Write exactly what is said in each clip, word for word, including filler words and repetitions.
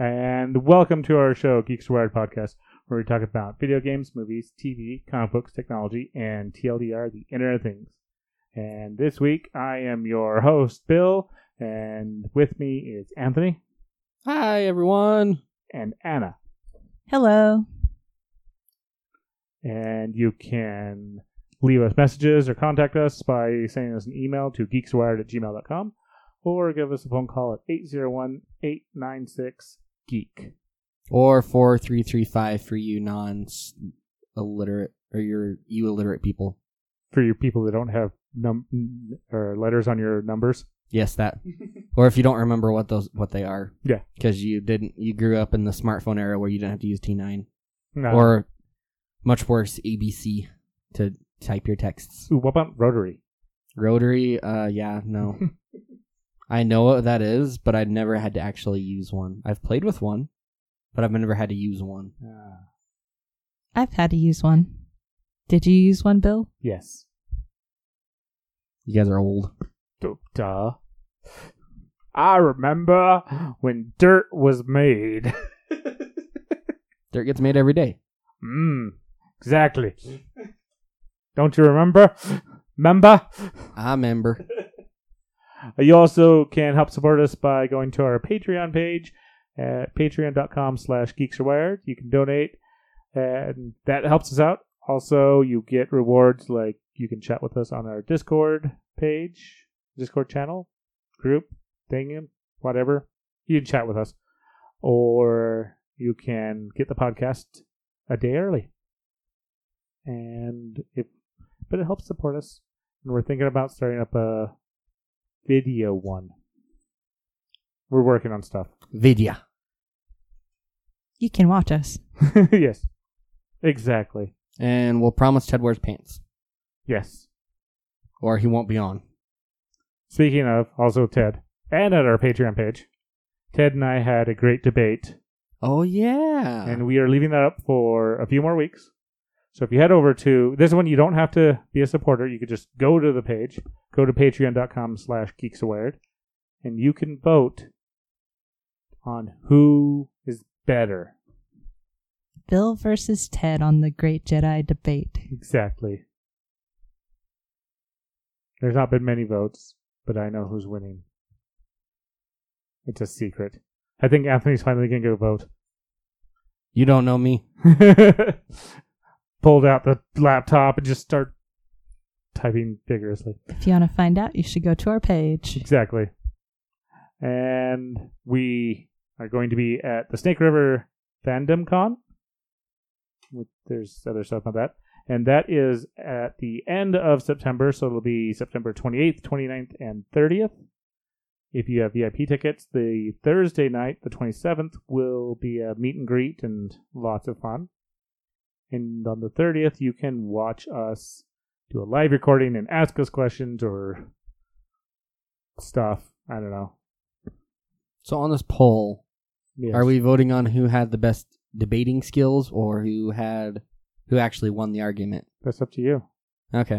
And welcome to our show, Geeks Wired Podcast, where we talk about video games, movies, T V, comic books, technology, and T L D R, the Internet of Things. And this week, I am your host, Bill, and with me is Anthony. Hi, everyone. And Anna. Hello. And you can leave us messages or contact us by sending us an email to geekswired at gmail dot com or give us a phone call at eight zero one, eight nine six, geek. Or four three three five for you non-illiterate, or your you illiterate people. For you people that don't have num or letters on your numbers. Yes, that. Or if you don't remember what those what they are. Yeah. Because you didn't you grew up in the smartphone era where you didn't have to use T nine. No. Or much worse, A B C to type your texts. Ooh, what about Rotary? Rotary, uh yeah, no. I know what that is, but I've never had to actually use one. I've played with one, but I've never had to use one. Uh, I've had to use one. Did you use one, Bill? yes. You guys are old. Duh. I remember when dirt was made. Dirt gets made every day. Mmm, exactly. Don't you remember? Remember? I remember. You also can help support us by going to our Patreon page at patreon.com slash geeksrewired. You can donate, and that helps us out. Also, you get rewards like you can chat with us on our Discord page, Discord channel, group, thing, whatever. You can chat with us. Or you can get the podcast a day early. And if, but it helps support us. And we're thinking about starting up a video one. We're working on stuff. Video. You can watch us. Yes. Exactly. And we'll promise Ted wears pants. Yes. Or he won't be on. Speaking of, also Ted, and at our Patreon page, Ted and I had a great debate. Oh, yeah. And we are leaving that up for a few more weeks. So if you head over to, this one you don't have to be a supporter. You could just go to the page, go to patreon.com slash geeksaware, and you can vote on who is better. Bill versus Ted on the Great Jedi Debate. Exactly. There's not been many votes, but I know who's winning. It's a secret. I think Anthony's finally going to get a vote. You don't know me. Pulled out the laptop and just start typing vigorously. If you want to find out, you should go to our page. Exactly. And we are going to be at the Snake River Fandom Con. There's other stuff on that. And that is at the end of September, so it'll be September twenty-eighth, twenty-ninth, and thirtieth. If you have V I P tickets, the Thursday night, the twenty-seventh, will be a meet and greet and lots of fun. And on the thirtieth, you can watch us do a live recording and ask us questions or stuff. I don't know. So on this poll, Yes. are we voting on who had the best debating skills or who had who actually won the argument? That's up to you. Okay.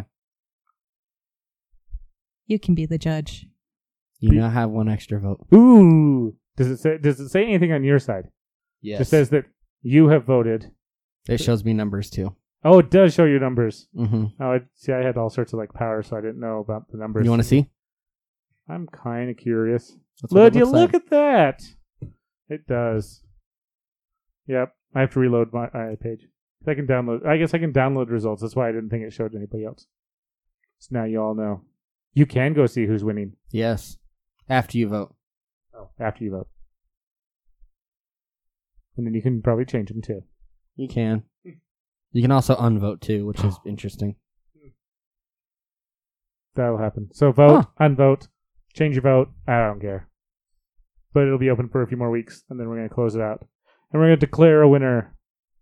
You can be the judge. You now have one extra vote. Ooh. Does it say does it say anything on your side? Yes. It just says that you have voted. It shows me numbers too. Oh, it does show your numbers. Mm-hmm. Oh, I, see, I had all sorts of like power, so I didn't know about the numbers. You want to see? I'm kind of curious. That's what Look, it you looks look like. at that. It does. Yep. I have to reload my uh, page. I can download. I guess I can download results. That's why I didn't think it showed anybody else. So now you all know. You can go see who's winning. Yes. After you vote. Oh, after you vote. And then you can probably change them too. You can. You can also unvote too, which is interesting. That'll happen. So vote, unvote, change your vote. I don't care. But it'll be open for a few more weeks, and then we're going to close it out. And we're going to declare a winner.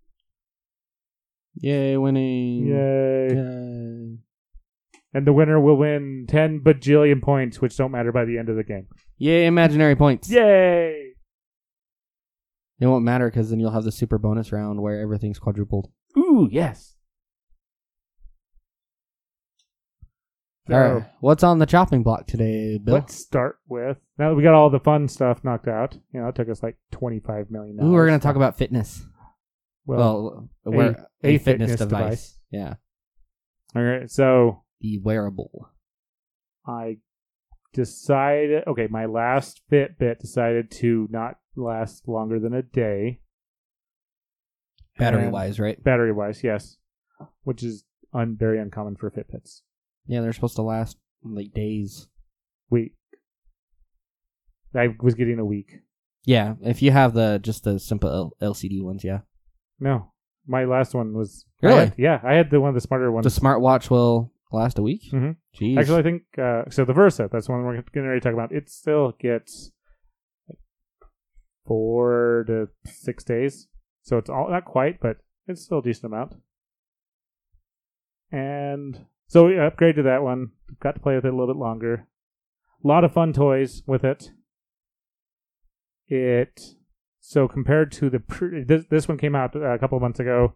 Yay, winning. Yay. Yay. And the winner will win ten bajillion points, which don't matter by the end of the game. Yay, imaginary points. Yay! It won't matter because then you'll have the super bonus round where everything's quadrupled. Ooh, yes. So, All right. What's on the chopping block today, Bill? let's start with, now that we got all the fun stuff knocked out, you know, it took us like twenty-five million dollars. Ooh, we're going to talk about fitness. Well, Well, where, a a, fitness fitness, device. device. Yeah. all right. So The wearable. I decided, okay, my last Fitbit decided to not last longer than a day. Battery And- wise, right? Battery wise, yes. Which is un- very uncommon for Fitbits. Yeah, they're supposed to last like days. Week. I was getting a week. Yeah, if you have the just the simple L- L C D ones, yeah. No. My last one was. I Really? had- yeah, I had the one of the smarter ones. The smartwatch will last a week? Mhm. Jeez. Actually, I think uh, so. The Versa, that's one we're getting ready to talk about. It still gets four to six days, so it's all not quite, but it's still a decent amount. And so we upgraded to that one. Got to play with it a little bit longer. A lot of fun toys with it. It so compared to the pre- this this one came out a couple of months ago,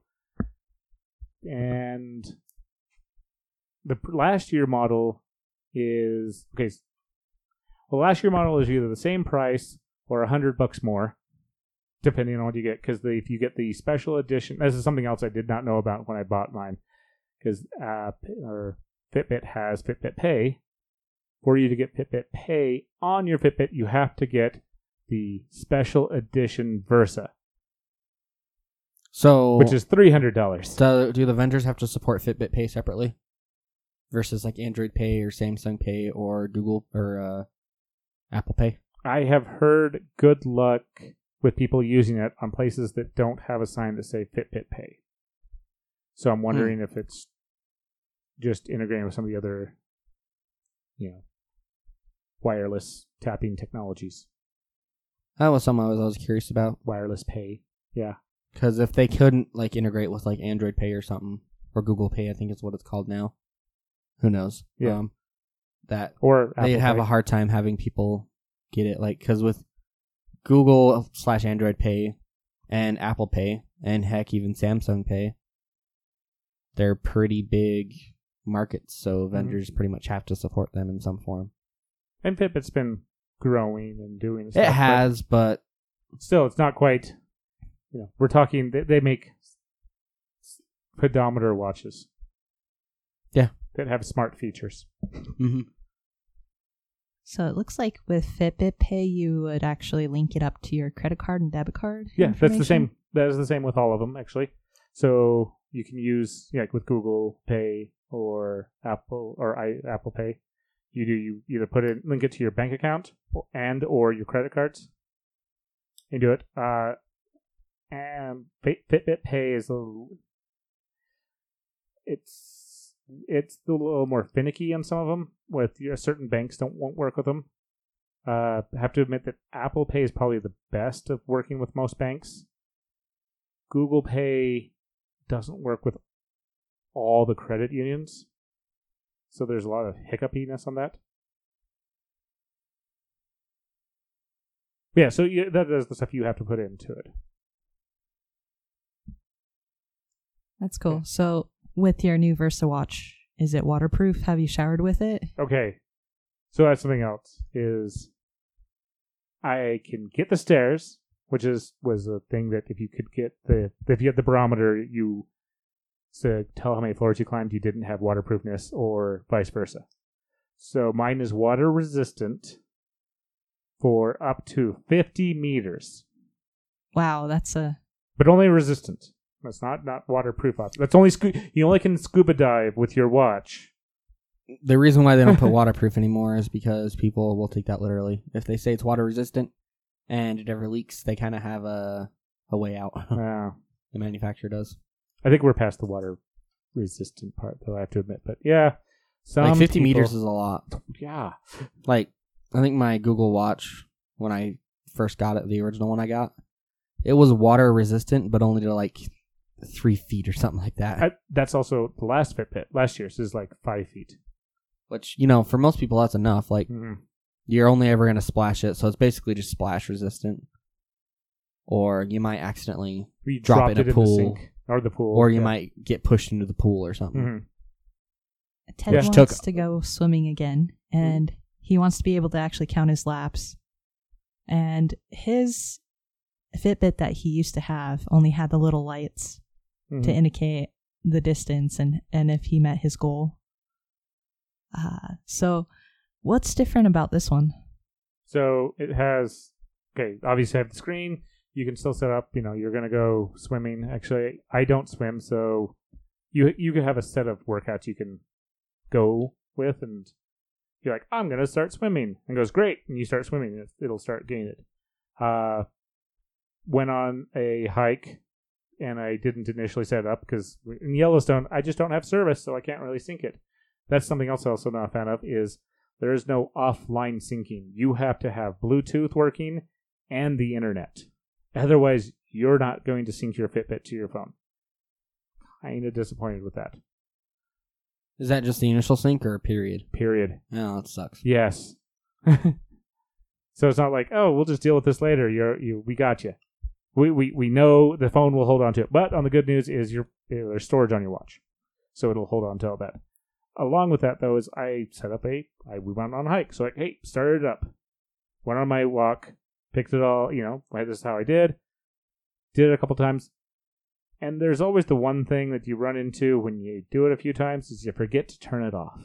and the pr- last year model is okay. s- Well, last year model is either the same price or a hundred bucks more, depending on what you get. Because if you get the special edition, this is something else I did not know about when I bought mine. Because uh, P- or Fitbit has Fitbit Pay. For you to get Fitbit Pay on your Fitbit, you have to get the special edition Versa, So, which is three hundred dollars. so do the vendors have to support Fitbit Pay separately? Versus like Android Pay or Samsung Pay or Google or uh, Apple Pay? I have heard good luck with people using it on places that don't have a sign that say Fitbit Pay. So I'm wondering if it's just integrating with some of the other, you know, wireless tapping technologies. That was something I was always curious about. Wireless Pay. Yeah. Because if they couldn't like integrate with like Android Pay or something, or Google Pay, I think is what it's called now. Who knows? Yeah. Um, that Or Apple they'd have Pay. a hard time having people get it. Like, because with Google slash Android Pay and Apple Pay, and heck, even Samsung Pay, they're pretty big markets, so vendors pretty much have to support them in some form. And Fitbit's been growing and doing It stuff. but has, but Still, it's not quite, you know, we're talking, they, they make pedometer watches. Yeah. That have smart features. mhm. So it looks like with Fitbit Pay, you would actually link it up to your credit card and debit card. Yeah, that's the information. same. That is the same with all of them, actually. So you can use, yeah, like with Google Pay or Apple or I, Apple Pay. You do you either put it, link it to your bank account or, and or your credit cards. You do it. Uh, and Fit- Fitbit Pay is a little, it's it's a little more finicky on some of them. With your certain banks don't won't work with them. Uh, I have to admit that Apple Pay is probably the best of working with most banks. Google Pay doesn't work with all the credit unions, so there's a lot of hiccupiness on that. Yeah, so you, that is the stuff you have to put into it. That's cool. So with your new Versa watch, is it waterproof? Have you showered with it? Okay, so that's something else. Is I can get the stairs, which is was a thing that if you could get the if you had the barometer, you to tell how many floors you climbed, you didn't have waterproofness, or vice versa. So mine is water resistant for up to fifty meters, Wow, that's a but only resistant. That's not not waterproof. That's only scu- you only can scuba dive with your watch. The reason why they don't put waterproof anymore is because people will take that literally. If they say it's water resistant and it ever leaks, they kind of have a a way out. Uh, The manufacturer does. I think we're past the water resistant part, though I have to admit. But yeah, some Like fifty people- meters is a lot. yeah. Like I think my Google Watch when I first got it, the original one I got, it was water resistant, but only to like three feet or something like that. I, that's also the last Fitbit. Last year's is like five feet. Which, you know, for most people that's enough. Like Mm-hmm. you're only ever gonna splash it, so it's basically just splash resistant. Or you might accidentally We drop dropped it in it a in pool. the sink or the pool, or you yeah. might get pushed into the pool or something. Mhm. Ted Yeah. wants Took- to go swimming again, and he wants to be able to actually count his laps. And his Fitbit that he used to have only had the little lights Mhm. to indicate the distance and, and if he met his goal. Uh, so what's different about this one? So it has, okay, obviously I have the screen. You can still set up, you know, you're going to go swimming. Actually, I don't swim, so you you can have a set of workouts you can go with, and you're like, I'm going to start swimming. And it goes, great. And you start swimming, and it'll start getting it. Uh, went on a hike, and I didn't initially set it up because in Yellowstone, I just don't have service, so I can't really sync it. That's something else I'm also not a fan of, is there is no offline syncing. You have to have Bluetooth working and the internet. Otherwise, you're not going to sync your Fitbit to your phone. Kind of disappointed with that. Is that just the initial sync or a period? Period. Oh, that sucks. Yes. So it's not like, oh, we'll just deal with this later. You're, you, we got you. We, we we know the phone will hold on to it. But on the good news is your there's storage on your watch, so it'll hold on to all that. Along with that, though, is I set up a I we went on a hike. So like, hey, started it up, went on my walk, picked it all. You know, this is how I did. Did it a couple times, and there's always the one thing that you run into when you do it a few times is you forget to turn it off.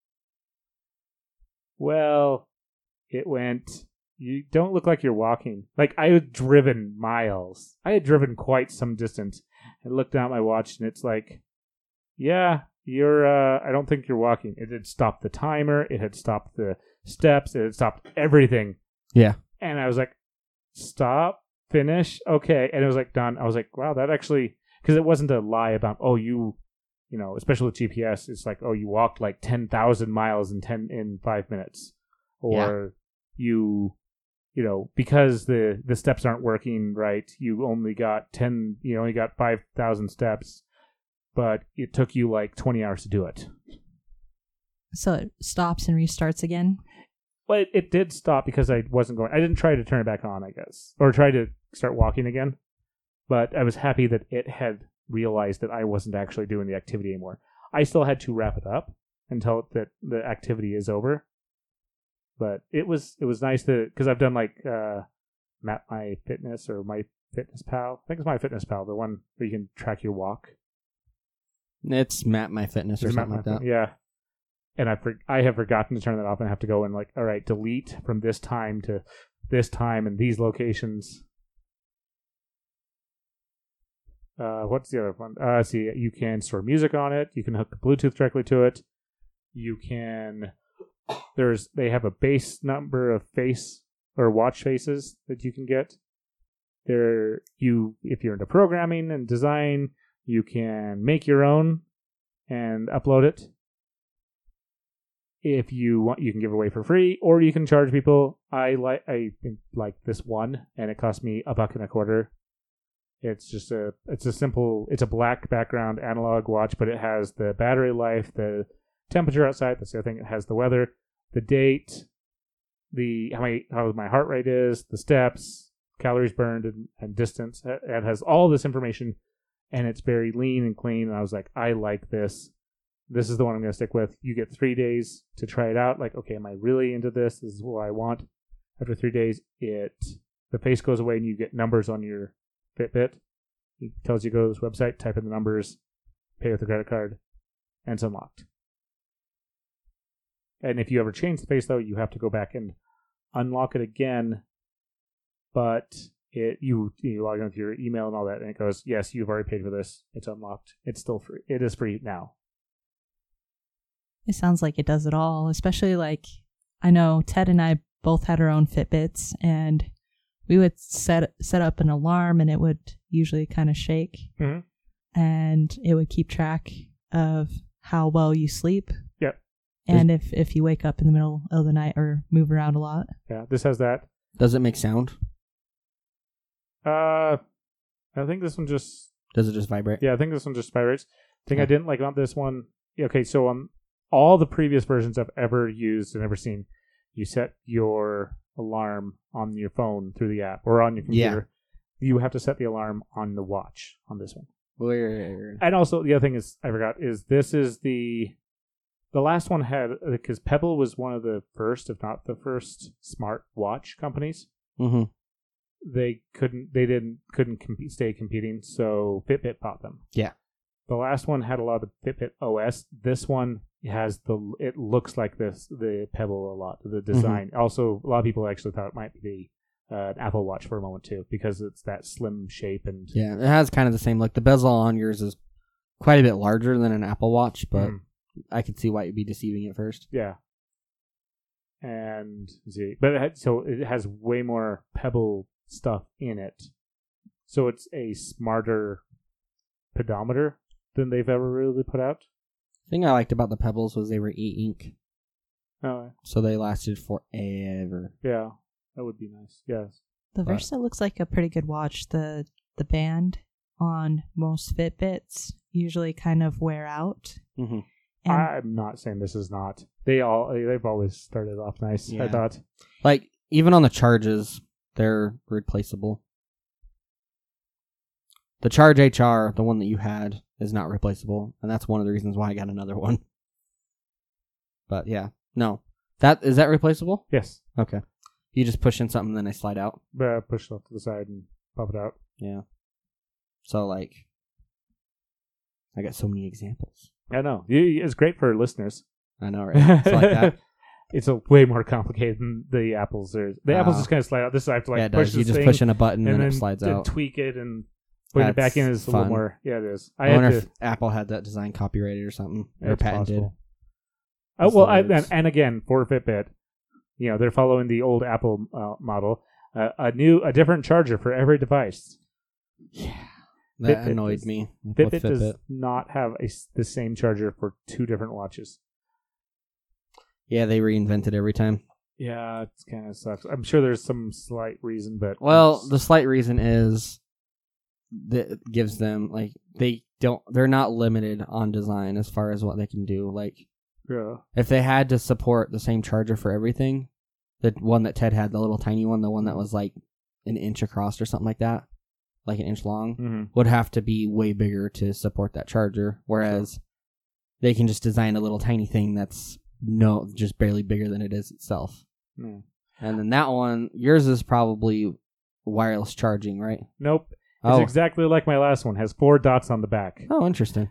Well, it went. You don't look like you're walking. Like, I had driven miles. I had driven quite some distance. And looked down at my watch, and it's like, yeah, you're, uh, I don't think you're walking. It had stopped the timer. It had stopped the steps. It had stopped everything. Yeah. And I was like, stop, finish, okay. And it was like, done. I was like, wow, that actually, because it wasn't a lie about, oh, you, you know, especially with G P S, it's like, oh, you walked like ten thousand miles in ten, in five minutes. Or you... You know, because the, the steps aren't working right, you only got ten, you only got five thousand steps, but it took you like twenty hours to do it. So it stops and restarts again? Well, it, it did stop because I wasn't going, I didn't try to turn it back on, I guess, or try to start walking again, but I was happy that it had realized that I wasn't actually doing the activity anymore. I still had to wrap it up until that the activity is over. But it was it was nice to, because I've done like uh, Map My Fitness or My Fitness Pal. I think it's My Fitness Pal, the one where you can track your walk. It's Map My Fitness or Is it something Map like My that. Fit- Yeah. And I for, I have forgotten to turn that off and have to go and like, all right, delete from this time to this time and these locations. Uh, what's the other one? Uh, see, you can store music on it. You can hook the Bluetooth directly to it. You can... There's they have a base number of face or watch faces that you can get. There you if you're into programming and design, you can make your own and upload it. If you want, you can give it away for free, or you can charge people. I like I like this one, and it cost me a buck and a quarter. It's just a it's a simple it's a black background analog watch, but it has the battery life, the temperature outside. That's the other thing. It has the weather, the date, the how my how my heart rate is, the steps, calories burned, and, and distance. It has all this information, and it's very lean and clean. And I was like, I like this. This is the one I'm going to stick with. You get three days to try it out. Like, okay, am I really into this? This is what I want. After three days, it the face goes away, and you get numbers on your Fitbit. It tells you to go to this website, type in the numbers, pay with a credit card, and it's unlocked. And if you ever change the face, though, you have to go back and unlock it again. But it you you log in with your email and all that, and it goes, yes, you've already paid for this. It's unlocked. It's still free. It is free now. It sounds like it does it all, especially like I know Ted and I both had our own Fitbits, and we would set set up an alarm, and it would usually kind of shake, Mm-hmm. and it would keep track of how well you sleep. Yep. And if, if you wake up in the middle of the night or move around a lot. Yeah, this has that. Does it make sound? Uh, I think this one just Does it just vibrate? yeah, I think this one just vibrates. The thing Yeah. I didn't like about this one. Okay, so on all the previous versions I've ever used and ever seen, you set your alarm on your phone through the app or on your computer. You have to set the alarm on the watch on this one. Weird. And also, the other thing is I forgot is this is the The last one had, because Pebble was one of the first, if not the first, smart watch companies. Mm-hmm. They couldn't, they didn't, couldn't compete, stay competing, so Fitbit bought them. Yeah. The last one had a lot of Fitbit O S. This one has the, it looks like this, the Pebble a lot, the design. Mm-hmm. Also, a lot of people actually thought it might be uh, an Apple Watch for a moment too, because it's that slim shape and. Yeah, it has kind of the same look. The bezel on yours is quite a bit larger than an Apple Watch, but. Mm. I could see why you'd be deceiving at first. Yeah. And see, but it had, so it has way more Pebble stuff in it. So it's a smarter pedometer than they've ever really put out. The thing I liked about the Pebbles was they were e-ink. Oh. So they lasted forever. Yeah. That would be nice. Yes. The But- Versa looks like a pretty good watch. The the band on most Fitbits usually kind of wear out. Mm-hmm. And I'm not saying this is not. They all they've always started off nice. Yeah. I thought. Like, even on the charges, they're replaceable. The Charge H R, the one that you had, is not replaceable, and that's one of the reasons why I got another one. But yeah, no. That is that replaceable? Yes. Okay. You just push in something, and then they slide out? Uh, push it off to the side and pop it out. Yeah. So, like, I got so many examples. I know. You- It's great for listeners. I know, right? It's like that. It's a way more complicated than the apples. Are. The apples Ah. just kind of slide out. This I have to like yeah, it push does. You this just thing push in a button, and and, then it slides to out. tweak it and put it back in That's is a little fun. more. Yeah, it is. I, I wonder had if to, Apple had that design copyrighted or something, or it's patented. possible. Oh That's well, the I, words. and, and again for Fitbit, you know they're following the old Apple uh, model. Uh, a new, a different charger for every device. Yeah, that Fitbit annoyed does- me. with Fitbit, Fitbit. does not have a s the same charger for two different watches. Yeah, they reinvent it every time. Yeah, it kind of sucks. I'm sure there's some slight reason, but Well, it's- the slight reason is that it gives them like they don't. They're not limited on design as far as what they can do. Like yeah. if they had to support the same charger for everything, the one that Ted had, the little tiny one, the one that was like an inch across or something like that, like an inch long, Mm-hmm. would have to be way bigger to support that charger. Whereas they can just design a little tiny thing that's no, just barely bigger than it is itself. Yeah. And then that one, yours is probably wireless charging, right? Nope. It's Oh, exactly like my last one. Has four dots on the back. oh, interesting.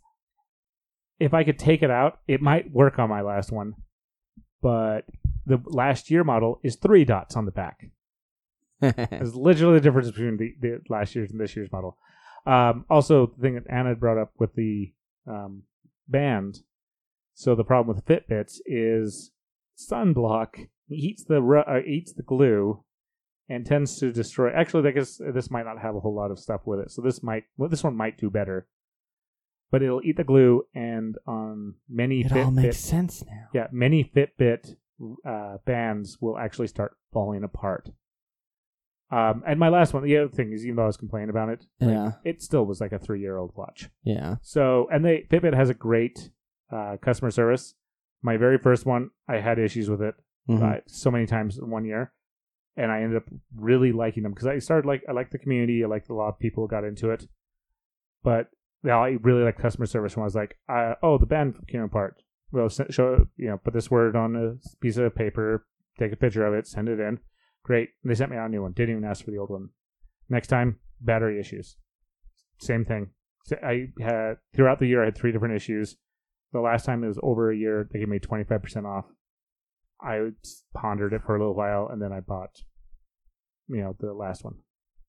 If I could take it out, it might work on my last one. But the last year model is three dots on the back. It's literally the difference between the, the last year's and this year's model. Um, also, the thing that Anna brought up with the um, band. So the problem with Fitbits is sunblock eats the ru- uh, eats the glue and tends to destroy. Actually, I guess this might not have a whole lot of stuff with it. So this might well, this one might do better. But it'll eat the glue, and on many It Fitbit, all makes sense now. yeah, many Fitbit uh, bands will actually start falling apart. Um, and my last one, the other thing is, even though I was complaining about it, like, Yeah. it still was like a three-year-old watch. Yeah. So, and they Fitbit has a great uh, customer service. My very first one, I had issues with it Mhm. uh, so many times in one year, and I ended up really liking them because I started like I liked the community. I liked a lot of people got into it, but now I really like customer service when I was like, uh, oh, the band came apart. Well, s- show you know, put this word on a piece of paper, take a picture of it, send it in. Great. And they sent me out a new one. Didn't even ask for the old one. Next time, battery issues. Same thing. So I had throughout the year I had three different issues. The last time it was over a year, they gave me twenty-five percent off. I pondered it for a little while, and then I bought, you know, the last one.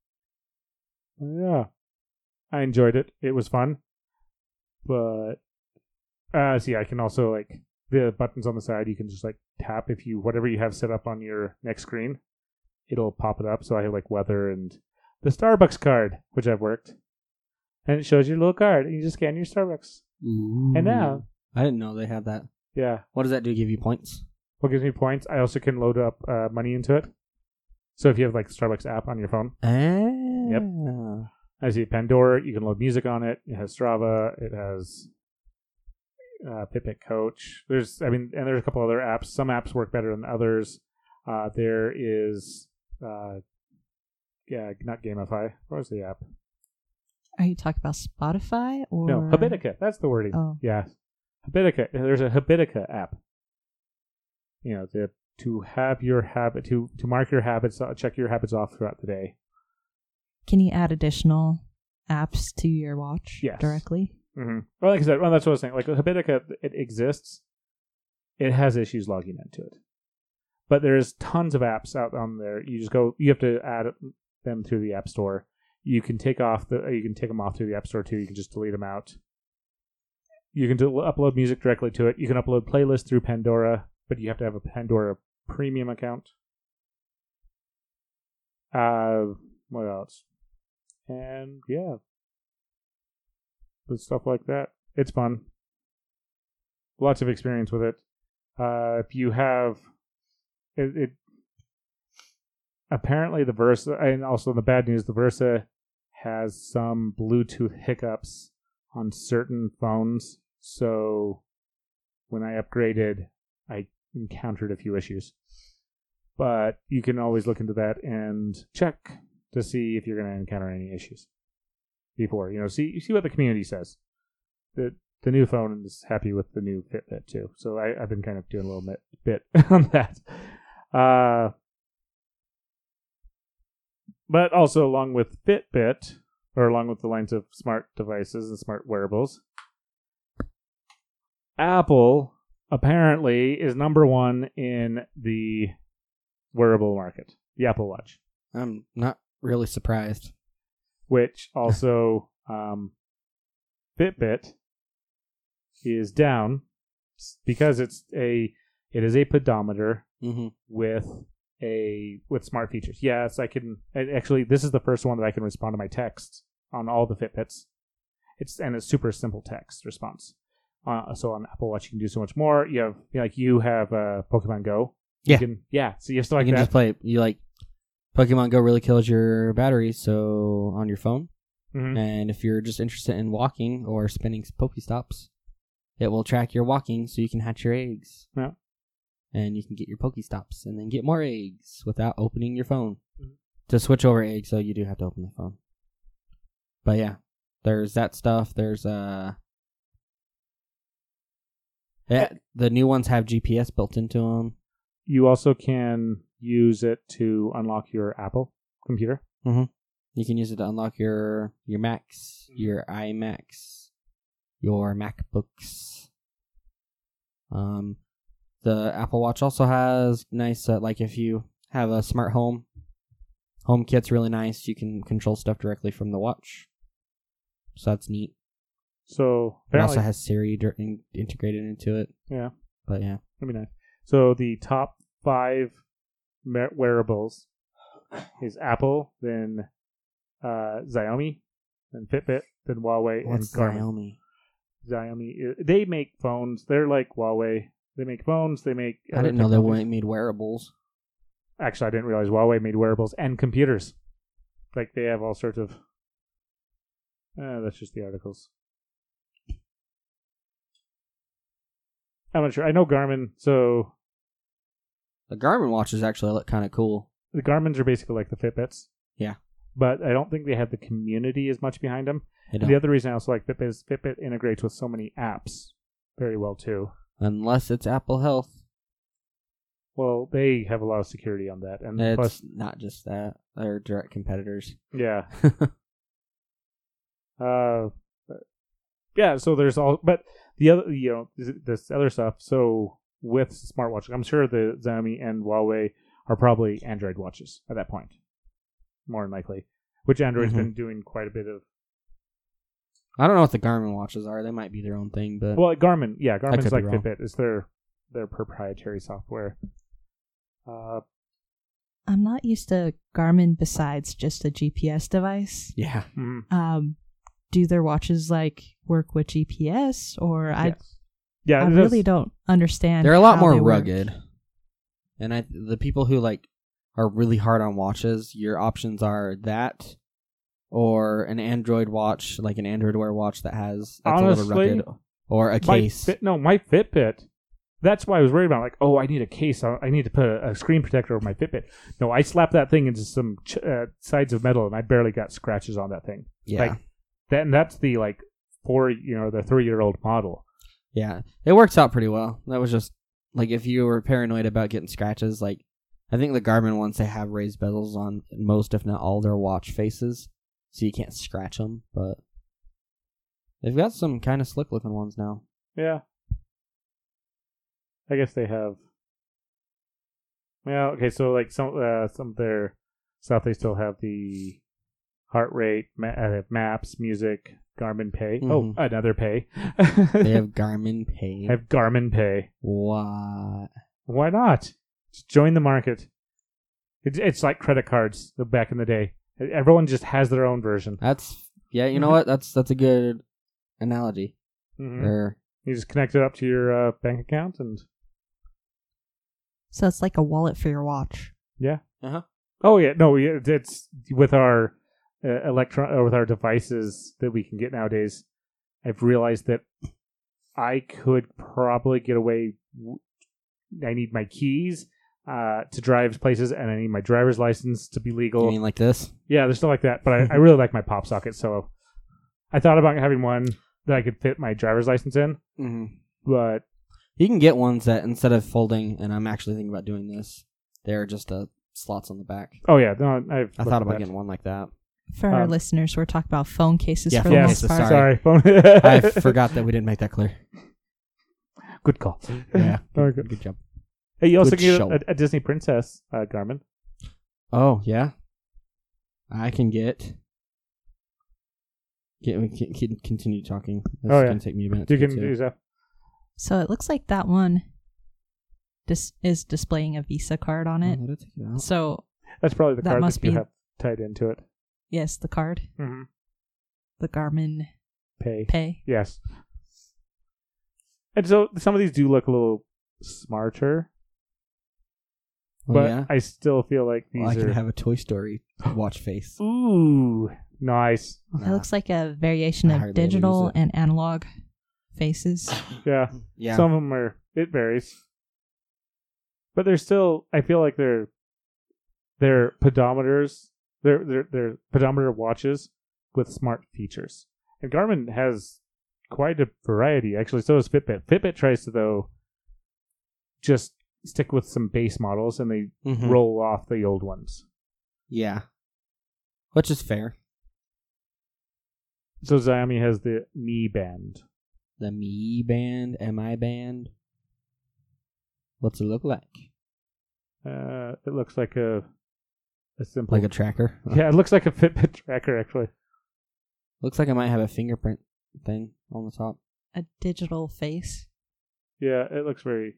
Yeah, I enjoyed it. It was fun, but uh, see, I can also like the buttons on the side. You can just like tap if you whatever you have set up on your next screen, it'll pop it up. So I have like weather and the Starbucks card, which I've worked, and it shows your little card, and you just scan your Starbucks. Ooh. And now, I didn't know they had that. yeah. What does that do? Give you points? What gives me points? I also can load up uh, money into it. So if you have like the Starbucks app on your phone, Ah. I see Pandora. You can load music on it. It has Strava. It has uh, Fitbit Coach. There's, I mean, and there's a couple other apps. Some apps work better than others. Uh, there is, uh, yeah, not Gamify. What was the app? Are you talking about Spotify or No, Habitica. That's the wording. Oh. Yeah, Habitica. There's a Habitica app. You know, to to have your habit to to mark your habits, uh, check your habits off throughout the day. Can you add additional apps to your watch Yes. directly? Mm-hmm. Well, like I said, well, that's what I was saying. Like Habitica, it exists. It has issues logging into it, but there's tons of apps out on there. You just go. You have to add them through the App Store. You can take off the. You can take them off through the App Store too. You can just delete them out. You can do, upload music directly to it. You can upload playlists through Pandora, but you have to have a Pandora Premium account. Uh, what else? And yeah, but stuff like that. It's fun. Lots of experience with it. Uh, if you have it, it apparently the Versa, and also the bad news, the Versa has some Bluetooth hiccups on certain phones. So when I upgraded, I encountered a few issues. But you can always look into that and check to see if you're going to encounter any issues before. You know, see see what the community says. The the new phone is happy with the new Fitbit too. So I, I've been kind of doing a little bit, bit on that. Uh, but also along with Fitbit, or along with the lines of smart devices and smart wearables, Apple apparently is number one in the wearable market, the Apple Watch. I'm not really surprised. Which also, um, Fitbit is down because it's a it is a pedometer Mm-hmm. with a with smart features. Yes, I can actually. This is the first one that I can respond to my texts on all the Fitbits. It's and it's super simple text response. Uh, so on Apple Watch, you can do so much more. You have you know, like you have uh, Pokemon Go. Yeah, you can, yeah. So you have to like you can that. just play. You like Pokemon Go really kills your battery, so on your phone. Mhm. And if you're just interested in walking or spinning Pokestops, it will track your walking so you can hatch your eggs. Yeah. And you can get your Pokestops and then get more eggs without opening your phone. Mhm. To switch over eggs, so you do have to open the phone. But yeah, there's that stuff. There's uh, yeah, the new ones have G P S built into them. You also can use it to unlock your Apple computer. Mm-hmm. You can use it to unlock your your Macs, your iMacs, your MacBooks. Um, the Apple Watch also has nice, uh, like if you have a smart home, HomeKit's really nice. You can control stuff directly from the watch, so that's neat. So It apparently, also has Siri dir- in- integrated into it. yeah, But yeah, that'd be nice. So the top five ma- wearables is Apple, then uh, Xiaomi, then Fitbit, then Huawei, what's and Garmin. Xiaomi? Xiaomi, uh, they make phones. They're like Huawei. They make phones. They make. I other didn't know they technologies. made wearables. Actually, I didn't realize Huawei made wearables and computers. Like they have all sorts of. Uh, that's just the articles. I'm not sure. I know Garmin. So The Garmin watches actually look kind of cool. the Garmin's are basically like the Fitbits. Yeah. But I don't think they have the community as much behind them. They And don't. the other reason I also like Fitbit is Fitbit integrates with so many apps very well too. Unless it's Apple Health. Well, they have a lot of security on that, and It's plus, not just that. They're direct competitors. yeah, uh, but- yeah. So there's all, but the other, you know, this- this other stuff. So with smartwatches, I'm sure the Xiaomi and Huawei are probably Android watches at that point, more than likely. Which Android's Mhm. been doing quite a bit of. I don't know what the Garmin watches are. They might be their own thing, but Well, Garmin, yeah, Garmin's could be like wrong. Fitbit. It's their their proprietary software. Uh, I'm not used to Garmin besides just a G P S device. yeah. mm, Um, do their watches like work with G P S, or I yes. yeah, I it does- really don't understand. They're a lot how more they work. rugged. And I the people who like are really hard on watches, your options are that or an Android watch, like an Android Wear watch that has that's a Honestly, little rugged, or a My case. Fit, no, my Fitbit. That's why I was worried about. Like, oh, I need a case. I I need to put a, a screen protector over my Fitbit. No, I slapped that thing into some ch- uh, sides of metal, and I barely got scratches on that thing. yeah. Like that, and that's the like four, you know, the three year old model. Yeah, it works out pretty well. That was just like if you were paranoid about getting scratches. Like I think the Garmin ones they have raised bezels on most, if not all, their watch faces, so you can't scratch them. But they've got some kind of slick looking ones now. Yeah. I guess they have. Well, okay, so like some uh, some of their stuff, they still have the heart rate, ma- uh, maps, music, Garmin Pay. Mhm. Oh, another Pay. They have Garmin Pay. have Garmin Pay. What? Why not? Just join the market. It's it's like credit cards back in the day. Everyone just has their own version. That's yeah. You know what? That's that's a good analogy. Mhm. Or You just connect it up to your uh, bank account, and So it's like a wallet for your watch. yeah. uh-huh. Oh yeah, no, we- it's with our uh, electron or with our devices that we can get nowadays. I've realized that I could probably get away. w- I need my keys uh, to drive places, and I need my driver's license to be You legal. mean like this? Yeah, there's stuff like that. But I, I really like my pop socket, so I thought about having one that I could fit my driver's license in. Mm-hmm. But You can get ones that instead of folding, and I'm actually thinking about doing this. They're just uh, slots on the back. oh yeah, no, I've I looked thought at about that. getting one like that. For our Um, listeners, we're talking about phone cases Yeah, for phone the Yes, most cases, part. sorry. I forgot that we didn't make that clear. Good call. Yeah, Very good, good. good job. Hey, you also Good get show. a, a Disney Princess uh, Garmin. Oh yeah, I can get. Get we can, can continue talking. This Oh, is yeah. gonna take me a minute. You to can get to. do that. So it looks like that one dis- is displaying a Visa card on Oh, it. let it take it out. So That's probably the That card must that you be- have tied into it. yes, the card, Mm-hmm. the Garmin Pay. Pay. Yes. And so some of these do look a little smarter, Oh, but yeah. I still feel like these Well, I are. can have a Toy Story watch face. Ooh, nice. It looks like a variation I of hardly ever use digital it. and analog faces. Yeah. Yeah. Some of them are. It varies, but they're still. I feel like they're they're pedometers. They're they're they're pedometer watches with smart features. And Garmin has quite a variety. Actually, so does Fitbit. Fitbit tries to though just stick with some base models, and they Mhm. roll off the old ones. Yeah. Which is fair. So Xiaomi has the Mi Band. The Mi Band, M I Band. What's it look like? Uh, it looks like a a simple. Like a tracker? yeah, it looks like a Fitbit tracker actually. Looks like it might have a fingerprint thing on the top. A digital face. Yeah, it looks very.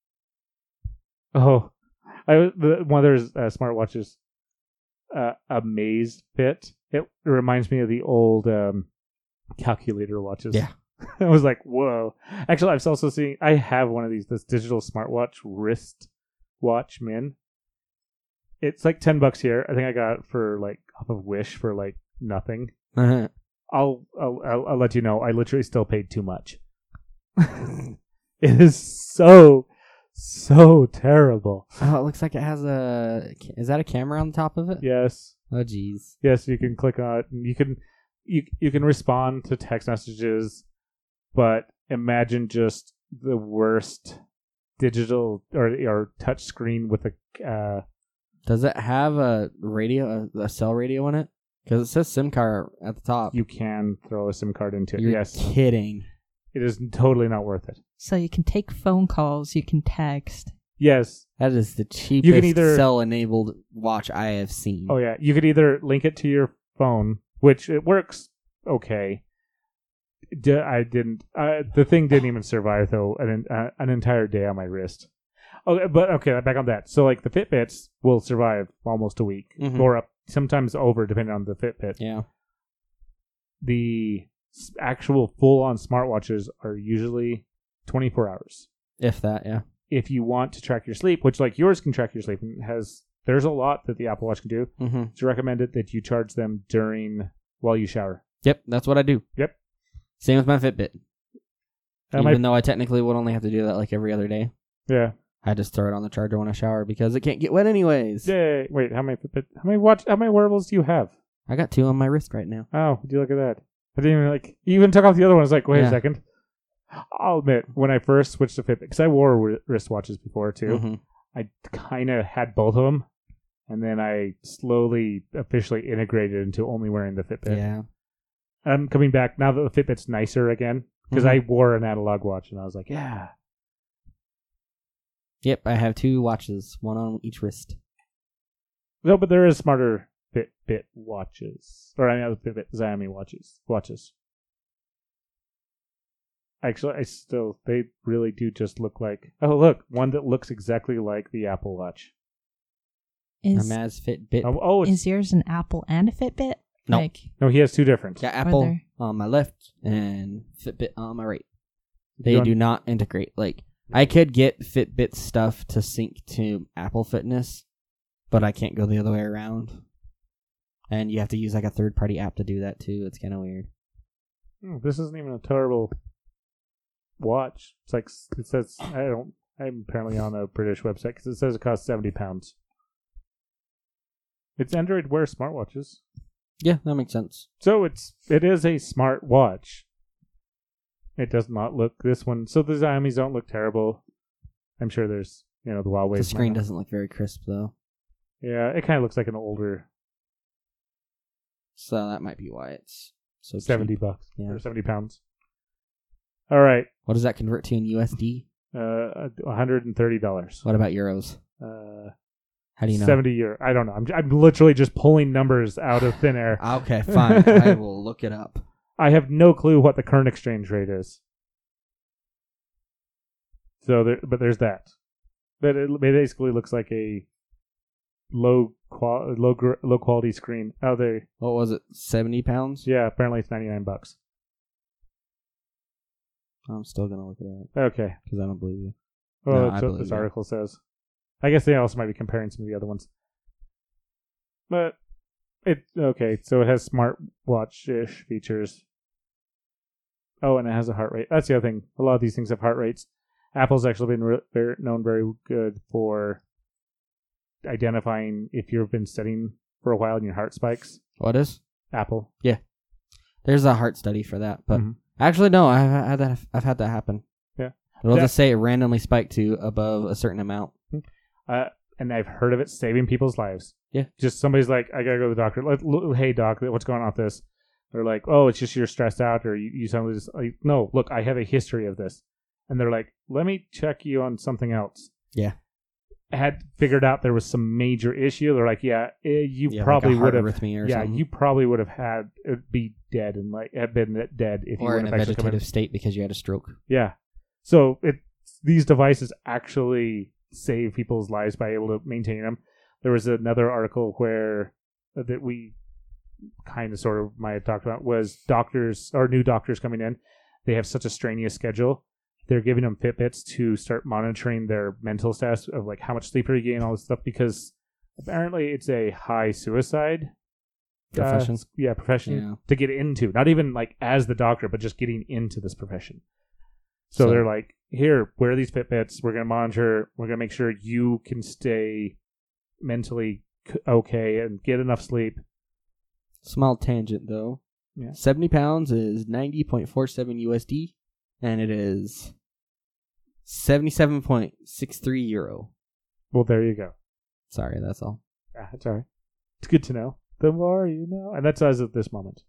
Oh, I was- the one of there's uh, smartwatches, uh, a Maze Fit. It reminds me of the old um, calculator watches. Yeah. I was like, whoa. Actually, I've also seen. I have one of these. This digital smartwatch wrist watch Min. It's like ten bucks here. I think I got it for like off of Wish for like nothing. Uh-huh. I'll I'll I'll, I'll let you know. I literally still paid too much. It is so so terrible. Oh, it looks like it has a... Is that a camera on the top of it? Yes, Oh, jeez. yes. You can click on it. And you can you you can respond to text messages, but imagine just the worst digital or or touch screen with a. Uh, Does it have a radio, a, a cell radio in it? Because it says SIM card at the top. you can throw a SIM card into it. You're Yes, kidding. it is totally not worth it. So you can take phone calls, you can text. Yes. That is the cheapest either- cell-enabled watch I have seen. Oh yeah, you could either link it to your phone, which it works okay. D- I didn't. Uh, the thing didn't even survive though an uh, an entire day on my wrist. Okay, but okay, back on that. So like the Fitbits will survive almost a week Mhm. or up, sometimes over, depending on the Fitbit. Yeah. The s- actual full-on smartwatches are usually twenty-four hours. If that, yeah. If you want to track your sleep, which like yours can track your sleep, and has there's a lot that the Apple Watch can do. Mm-hmm. It's recommended that you charge them during while you shower. Yep, that's what I do. Yep. Same with my Fitbit. Uh, Even my- though I technically would only have to do that like every other day. Yeah. I just throw it on the charger when I shower because it can't get wet anyways. Yay. Wait, how many Fitbit, how many watch how many wearables do you have? I got two on my wrist right now. Oh, would you look at that? I didn't even like you even took off the other one. I was like, wait Yeah. a second. I'll admit, when I first switched to Fitbit, because I wore wri- wristwatches before too, Mhm. I kind of had both of them, and then I slowly officially integrated into only wearing the Fitbit. Yeah. I'm coming back now that the Fitbit's nicer again, because Mhm. I wore an analog watch, and I was like, yeah. Yep, I have two watches, one on each wrist. No, but there is smarter Fitbit watches, or I mean, Fitbit Xiaomi watches. Watches. Actually, I still they really do just look like. Oh, look, one that looks exactly like the Apple Watch. Is Amaz Fitbit. Oh, oh it's, is yours an Apple and a Fitbit? No. Like, no, he has two different. Yeah, Apple there- on my left and Fitbit on my right. They You want- do not integrate. Like, I could get Fitbit stuff to sync to Apple Fitness, but I can't go the other way around. And you have to use like a third party app to do that too. It's kind of weird. Hmm, this isn't even a terrible watch. It's like it says. I don't. I'm apparently on a British website because it says it costs seventy pounds. It's Android Wear smartwatches, Yeah, that makes sense. so it's it is a smart watch. It does not look this one. So the Xiaomi's don't look terrible. I'm sure there's you know the Huawei. The screen doesn't look very crisp though, Yeah, it kind of looks like an older so that might be why it's so seventy cheap. bucks Yeah. or seventy pounds. All right, What does that convert to in U S D? uh, one hundred and thirty dollars. What about euros? Uh, How do you know? seventy euro. I don't know. I'm I'm literally just pulling numbers out of thin air. Okay, fine. I will look it up. I have no clue what the current exchange rate is. So there, but there's that. But it, it basically looks like a low qual low gr- low quality screen. Oh, they What was it? Seventy pounds? yeah. Apparently it's ninety nine bucks. I'm still gonna look it up Okay. because I don't believe you. Well, No, that's I what believe this you. article says. I guess they also might be comparing some of the other ones. But it okay. So it has smart watch ish features. Oh, and it has a heart rate. That's the other thing. A lot of these things have heart rates. Apple's actually been re- very, known very good for identifying if you've been studying for a while and your heart spikes. What is? Apple. There's a heart study for that, but Mhm. actually, no. I've had that. I've had that happen. Yeah. It'll That- just say it randomly spiked to above a certain amount. Uh, and I've heard of it saving people's lives. Yeah. Just somebody's like, I gotta go to the doctor. Like, "Look, hey doc, what's going on with this? They're like, oh, it's just you're stressed out, or you, you suddenly just like, no, look, I have a history of this. And they're like, let me check you on something else. Yeah. Had figured out there was some major issue. They're like, yeah, eh, you Yeah, probably like a heart would have, arrhythmia or yeah, something. you probably would have had it be dead and like have been dead if you or in wouldn't a have actually come in. vegetative state because you had a stroke. Yeah. So it these devices actually save people's lives by able to maintain them. There was another article where uh, that we kind of sort of might have talked about was doctors or new doctors coming in. They have such a strenuous schedule. They're giving them Fitbits to start monitoring their mental status of like how much sleep are you getting, all this stuff, because apparently it's a high suicide Profession. Uh, yeah, profession Yeah. to get into. Not even like as the doctor, but just getting into this profession. So, So- they're like, here, wear these Fitbits. We're going to monitor. We're going to make sure you can stay mentally c- okay and get enough sleep. Small tangent though. Yeah. Seventy pounds is ninety point four seven U S D, and it is seventy-seven point six three euro. Well, there you go. Sorry, that's all. Ah, that's all right. It's good to know. The more you know. And that's as of this moment.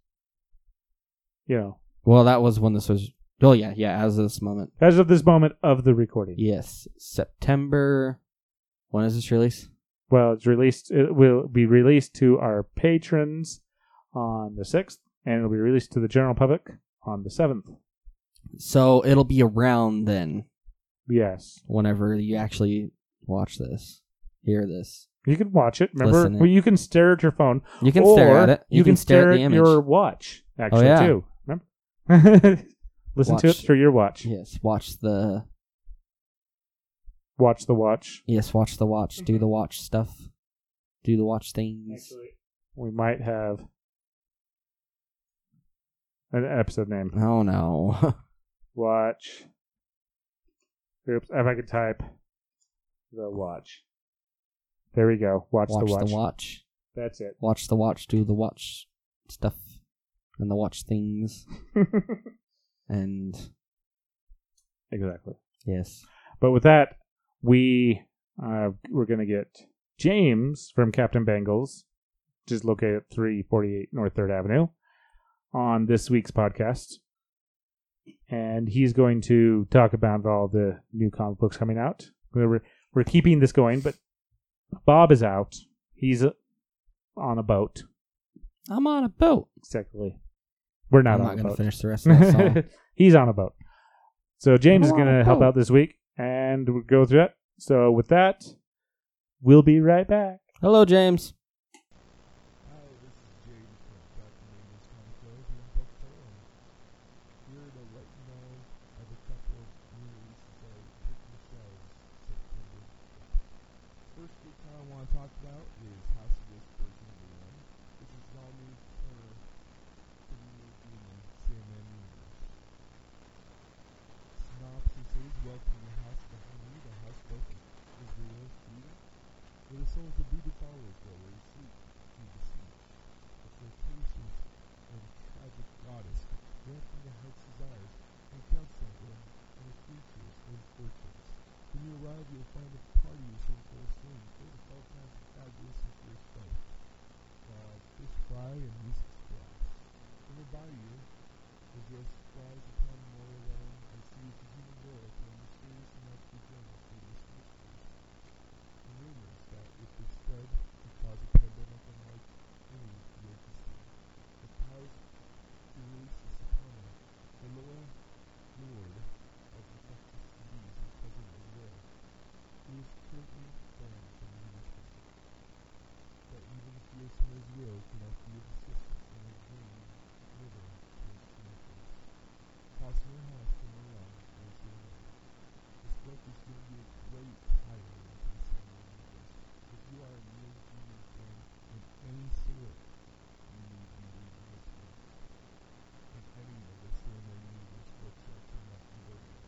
You know, Well, that was when this was. Oh yeah, yeah. As of this moment, as of this moment of the recording. yes, September. When is this release? Well, it's released. It will be released to our patrons on the sixth, and it'll be released to the general public on the seventh. So it'll be around then, Yes. whenever you actually watch this, hear this. You can watch it. Remember, Listen it. well, you can stare at your phone. You can or stare at it. You, can, stare, at the at image. your watch, actually, yeah. too. Remember? Listen to it Watch. through your watch. Yes, watch the. Watch the watch. Yes, watch the watch. Do the watch stuff. Do the watch things. Actually, we might have an episode name. Oh no. Watch. Oops, if I could type the watch. There we go. Watch, watch the watch. the watch. That's it. Watch the watch. Do the watch stuff. And the watch things. And Exactly. Yes. But with that, we uh, we're going to get James from Captain Bangles, which is located at three forty-eight North third Avenue, on this week's podcast. And he's going to talk about all the new comic books coming out. We're, we're keeping this going, but Bob is out. He's uh, on a boat. I'm on a boat. Exactly. We're not I'm on not a going to boat. finish the rest of that song. He's on a boat. So James is I'm going on a to help boat. out this week, and we'll go through that. So with that, we'll be right back. Hello, James. Hi, this is James from Captain Bangles Comic Code here in Boca Raton. Here to let you know of a couple of new releases that are hitting the shelves September fifth. First big one I want to talk about is House of Whispers number one. This is an all-new corner community in the Sandman universe. Synopsis is: welcome to the House of the Honey, the house both of Israel and Judah, where the souls of voodoo followers go, where they sleep to the sea. The flirtatious and tragic goddess granting their heart's desires and counseling them and the creatures and fortunes. When you arrive, you'll find a party wishing for a swing, full of all kinds of fabulous and fierce play. Uh, fish fry and music's blast. When they buy you, the dress flies upon Memorial Lane and sees the human world through a mysterious and magical journey through this mystery. And rumors that if they spread could cause a pandemic unlike any yet to see. The powers to release this upon her, the Loa Lord of infectious disease and President of Will, who is currently banned from the English but even the fearsome as Will cannot be of assistance in her journey river towards Symmetry. Tossing her house from her run as they know. This book is going to be a great highlight into the Sandman universe. If you are a Neil Gaiman fan in any sort, you need to be reading this book. And any of the Sandman universe books that are coming out from Vertigo.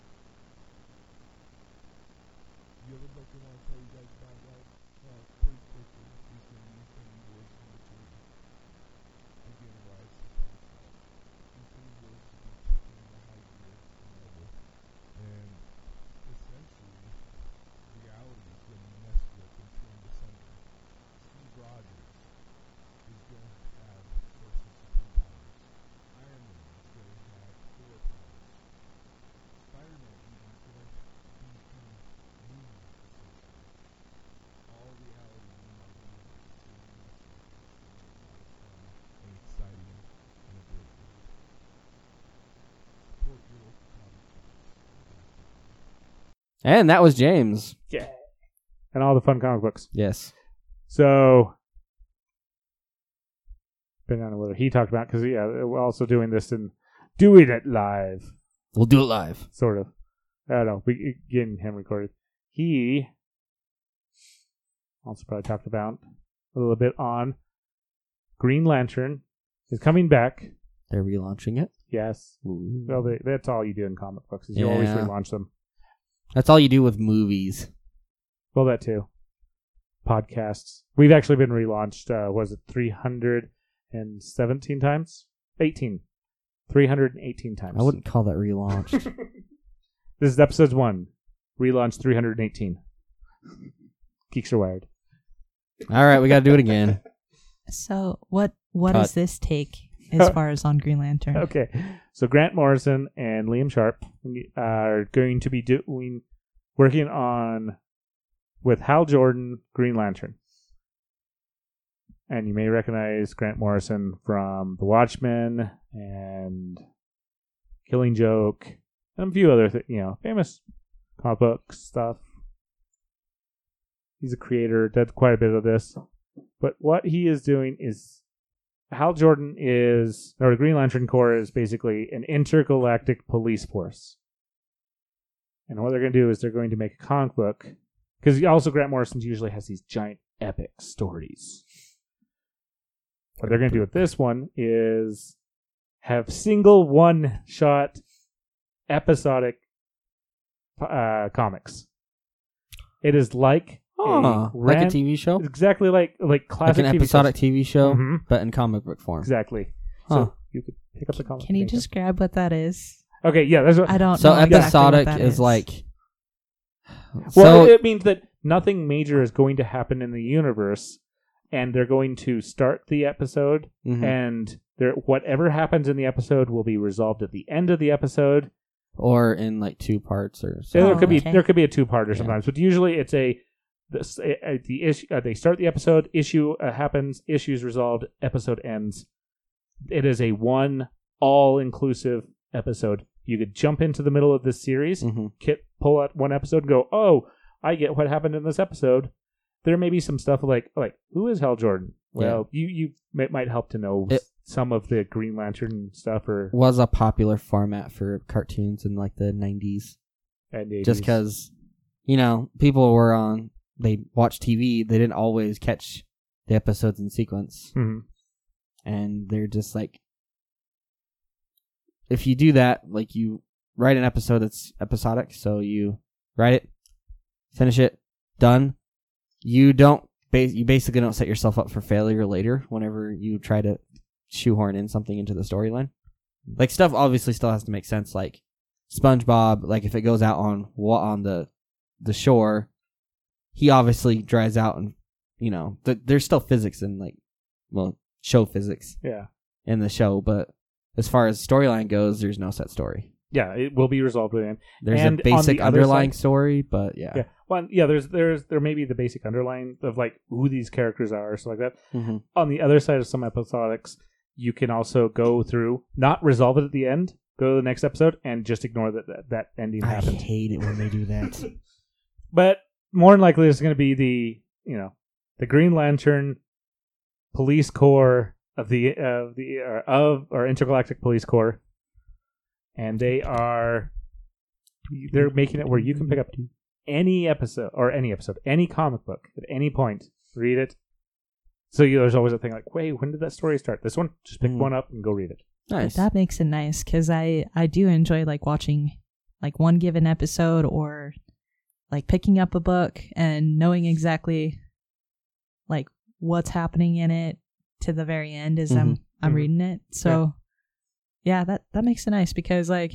The other book I want to tell you guys about, guys, uh, pretty quickly, is going to be Infinity Wars number three. Again, Rise of Thanos. Infinity Wars will be kicking into high gear in Marvel. And essentially, reality is going to be messed with and turned asunder. Steve Rogers is going to have personal superpowers. Iron Man is going to have Thor powers. Spider-Man even is going to become Moon-like, essentially. All reality in the Marvel Universe is going to be messed with. It's going to be a lot of fun and exciting and a great read. Support your local comic shops. And that was James. Yeah. And all the fun comic books. Yes. So, depending on whether he talked about, because yeah, we're also doing this and doing it live, We'll do it live. sort of. I don't know. We getting him recorded. He also probably talked about a little bit on Green Lantern is coming back. They're relaunching it. Yes. Well, they, that's all you do in comic books is you always Yeah. relaunch them. That's all you do with movies. Well, that too. Podcasts. We've actually been relaunched, uh, was it three hundred seventeen times? eighteen. three hundred eighteen times. I wouldn't call that relaunched. This is episode one. Relaunched three hundred eighteen. Geeks are wired. All right, we got to do it again. So what what Cut. does this take as far as on Green Lantern? Okay. So Grant Morrison and Liam Sharp are going to be doing, working on, with Hal Jordan, Green Lantern. And you may recognize Grant Morrison from The Watchmen and Killing Joke and a few other, th- you know, famous comic book stuff. He's a creator, did quite a bit of this. But what he is doing is, Hal Jordan is, or the Green Lantern Corps is basically an intergalactic police force. And what they're going to do is they're going to make a comic book, because also Grant Morrison usually has these giant epic stories. What they're going to do with this one is have single one-shot episodic uh, comics. It is like Oh, a like a ran- T V show? It's exactly like like Like classic an T V episodic shows. T V show, Mhm. but in comic book form. Exactly. Huh. So you could pick up the comic. Can you and make describe what that is? Okay, yeah, that's what. I don't So know exactly episodic what that is like. Well, so it, it means that nothing major is going to happen in the universe, and they're going to start the episode, mhm. and there whatever happens in the episode will be resolved at the end of the episode. or in like two parts or So so. there Oh, could be okay. there could be a two-parter Yeah. sometimes, but usually it's a this, uh, the issue. Uh, they start the episode, issue uh, happens, issues resolved, episode ends. It is a one all-inclusive episode. You could jump into the middle of this series, Mhm. kit, pull out one episode, and go, "Oh, I get what happened in this episode." There may be some stuff like like who is Hal Jordan? Well, you you may, might help to know It- some of the Green Lantern stuff or Was a popular format for cartoons in like the nineties. and eighties. Just because, you know, people were on, they watched T V, they didn't always catch the episodes in sequence. Mhm. And they're just like, if you do that, like you write an episode that's episodic, so you write it, finish it, done. You don't, ba- you basically don't set yourself up for failure later whenever you try to shoehorn in something into the storyline. Like stuff obviously still has to make sense. Like SpongeBob, like if it goes out on wa- on the the shore, he obviously dries out, and you know th- there's still physics in like, well, show physics Yeah. in the show, but as far as storyline goes, there's no set story. Yeah, it will be resolved within. There's And a basic on the other underlying side- story, but yeah. Yeah. Well, yeah, there's there's there may be the basic underlying of like who these characters are, stuff like that. hmm On the other side of some episodics, you can also go through, not resolve it at the end, go to the next episode, and just ignore that that, that ending I happened. hate it when they do that. But more than likely, it's going to be the you know the Green Lantern Police Corps of the of the uh, of or Intergalactic Police Corps, and they are they're making it where you can pick up any episode or any episode, any comic book at any point, read it. So you, there's always a thing like, wait, when did that story start? This one, just pick Mhm. one up and go read it. Nice. That makes it nice because I I do enjoy like watching like one given episode or like picking up a book and knowing exactly like what's happening in it to the very end as I'm I'm Mhm. reading it. So yeah, that that makes it nice because like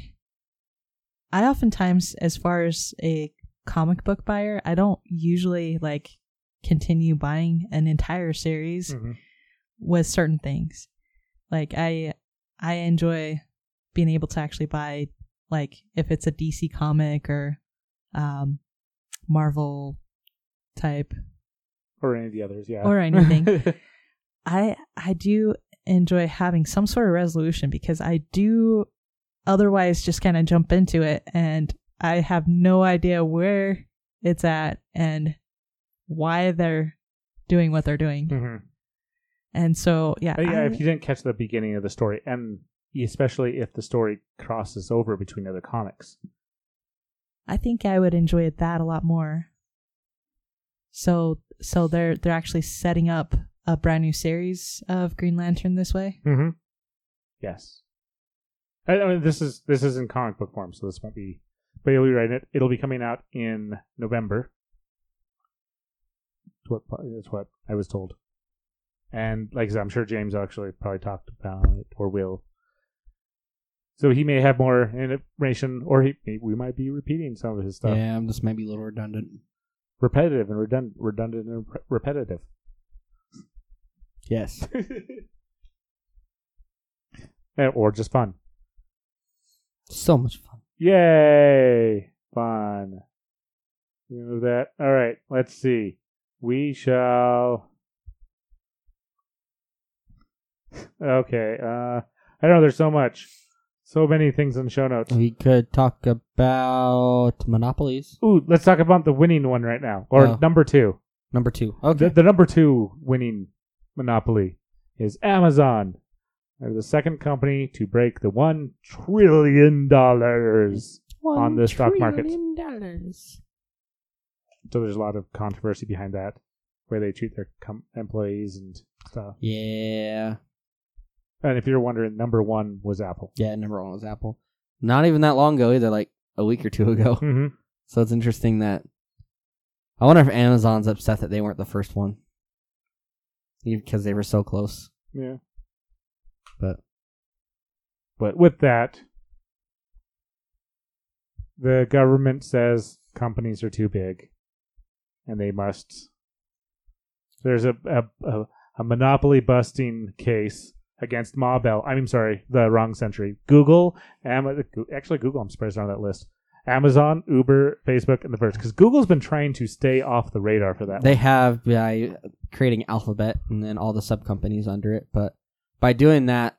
I oftentimes, as far as a comic book buyer, I don't usually like continue buying an entire series Mhm. with certain things. Like I I enjoy being able to actually buy like if it's a D C comic or um Marvel type Or any of the others, yeah. or anything. I I do enjoy having some sort of resolution because I do otherwise just kind of jump into it and I have no idea where it's at and why they're doing what they're doing. Mhm. And so yeah, But yeah, I- if you didn't catch the beginning of the story, and especially if the story crosses over between other comics. I think I would enjoy that a lot more. So so they're they're actually setting up a brand new series of Green Lantern this way. Mm-hmm. Yes. I, I mean, this is this is in comic book form, so this won't be. But you'll be writing it. It'll be coming out in November. That's what that's what I was told. And like I said, I'm sure James actually probably talked about it or will. So he may have more information, or he we might be repeating some of his stuff. Yeah, I'm just maybe a little redundant. Repetitive and redundant, redundant and re- repetitive. Yes. Eh, or just fun. So much fun. Yay! Fun. Remove that. All right. Let's see. We shall. Okay. Uh, I know there's so much, so many things in the show notes. We could talk about monopolies. Ooh, let's talk about the winning one right now, or Oh. number two. Number two. Okay. The, the number two winning monopoly is Amazon. They're the second company to break the one trillion dollars. on the stock market. trillion dollars. So there's a lot of controversy behind that, where they treat their com- employees and stuff. Yeah. And if you're wondering, number one was Apple. Yeah, number one was Apple. Not even that long ago either, like a week or two ago. Mm-hmm. So it's interesting that I wonder if Amazon's upset that they weren't the first one. Because they were so close. Yeah. But But with that, The government says companies are too big, and they must. There's a a, a, a monopoly busting case against Ma Bell. I'm sorry, the wrong century. Google, Am- actually Google. I'm surprised on that list. Amazon, Uber, Facebook, and The Verge. Because Google's been trying to stay off the radar for that. They one. have by creating Alphabet and then all the sub companies under it, but by doing that,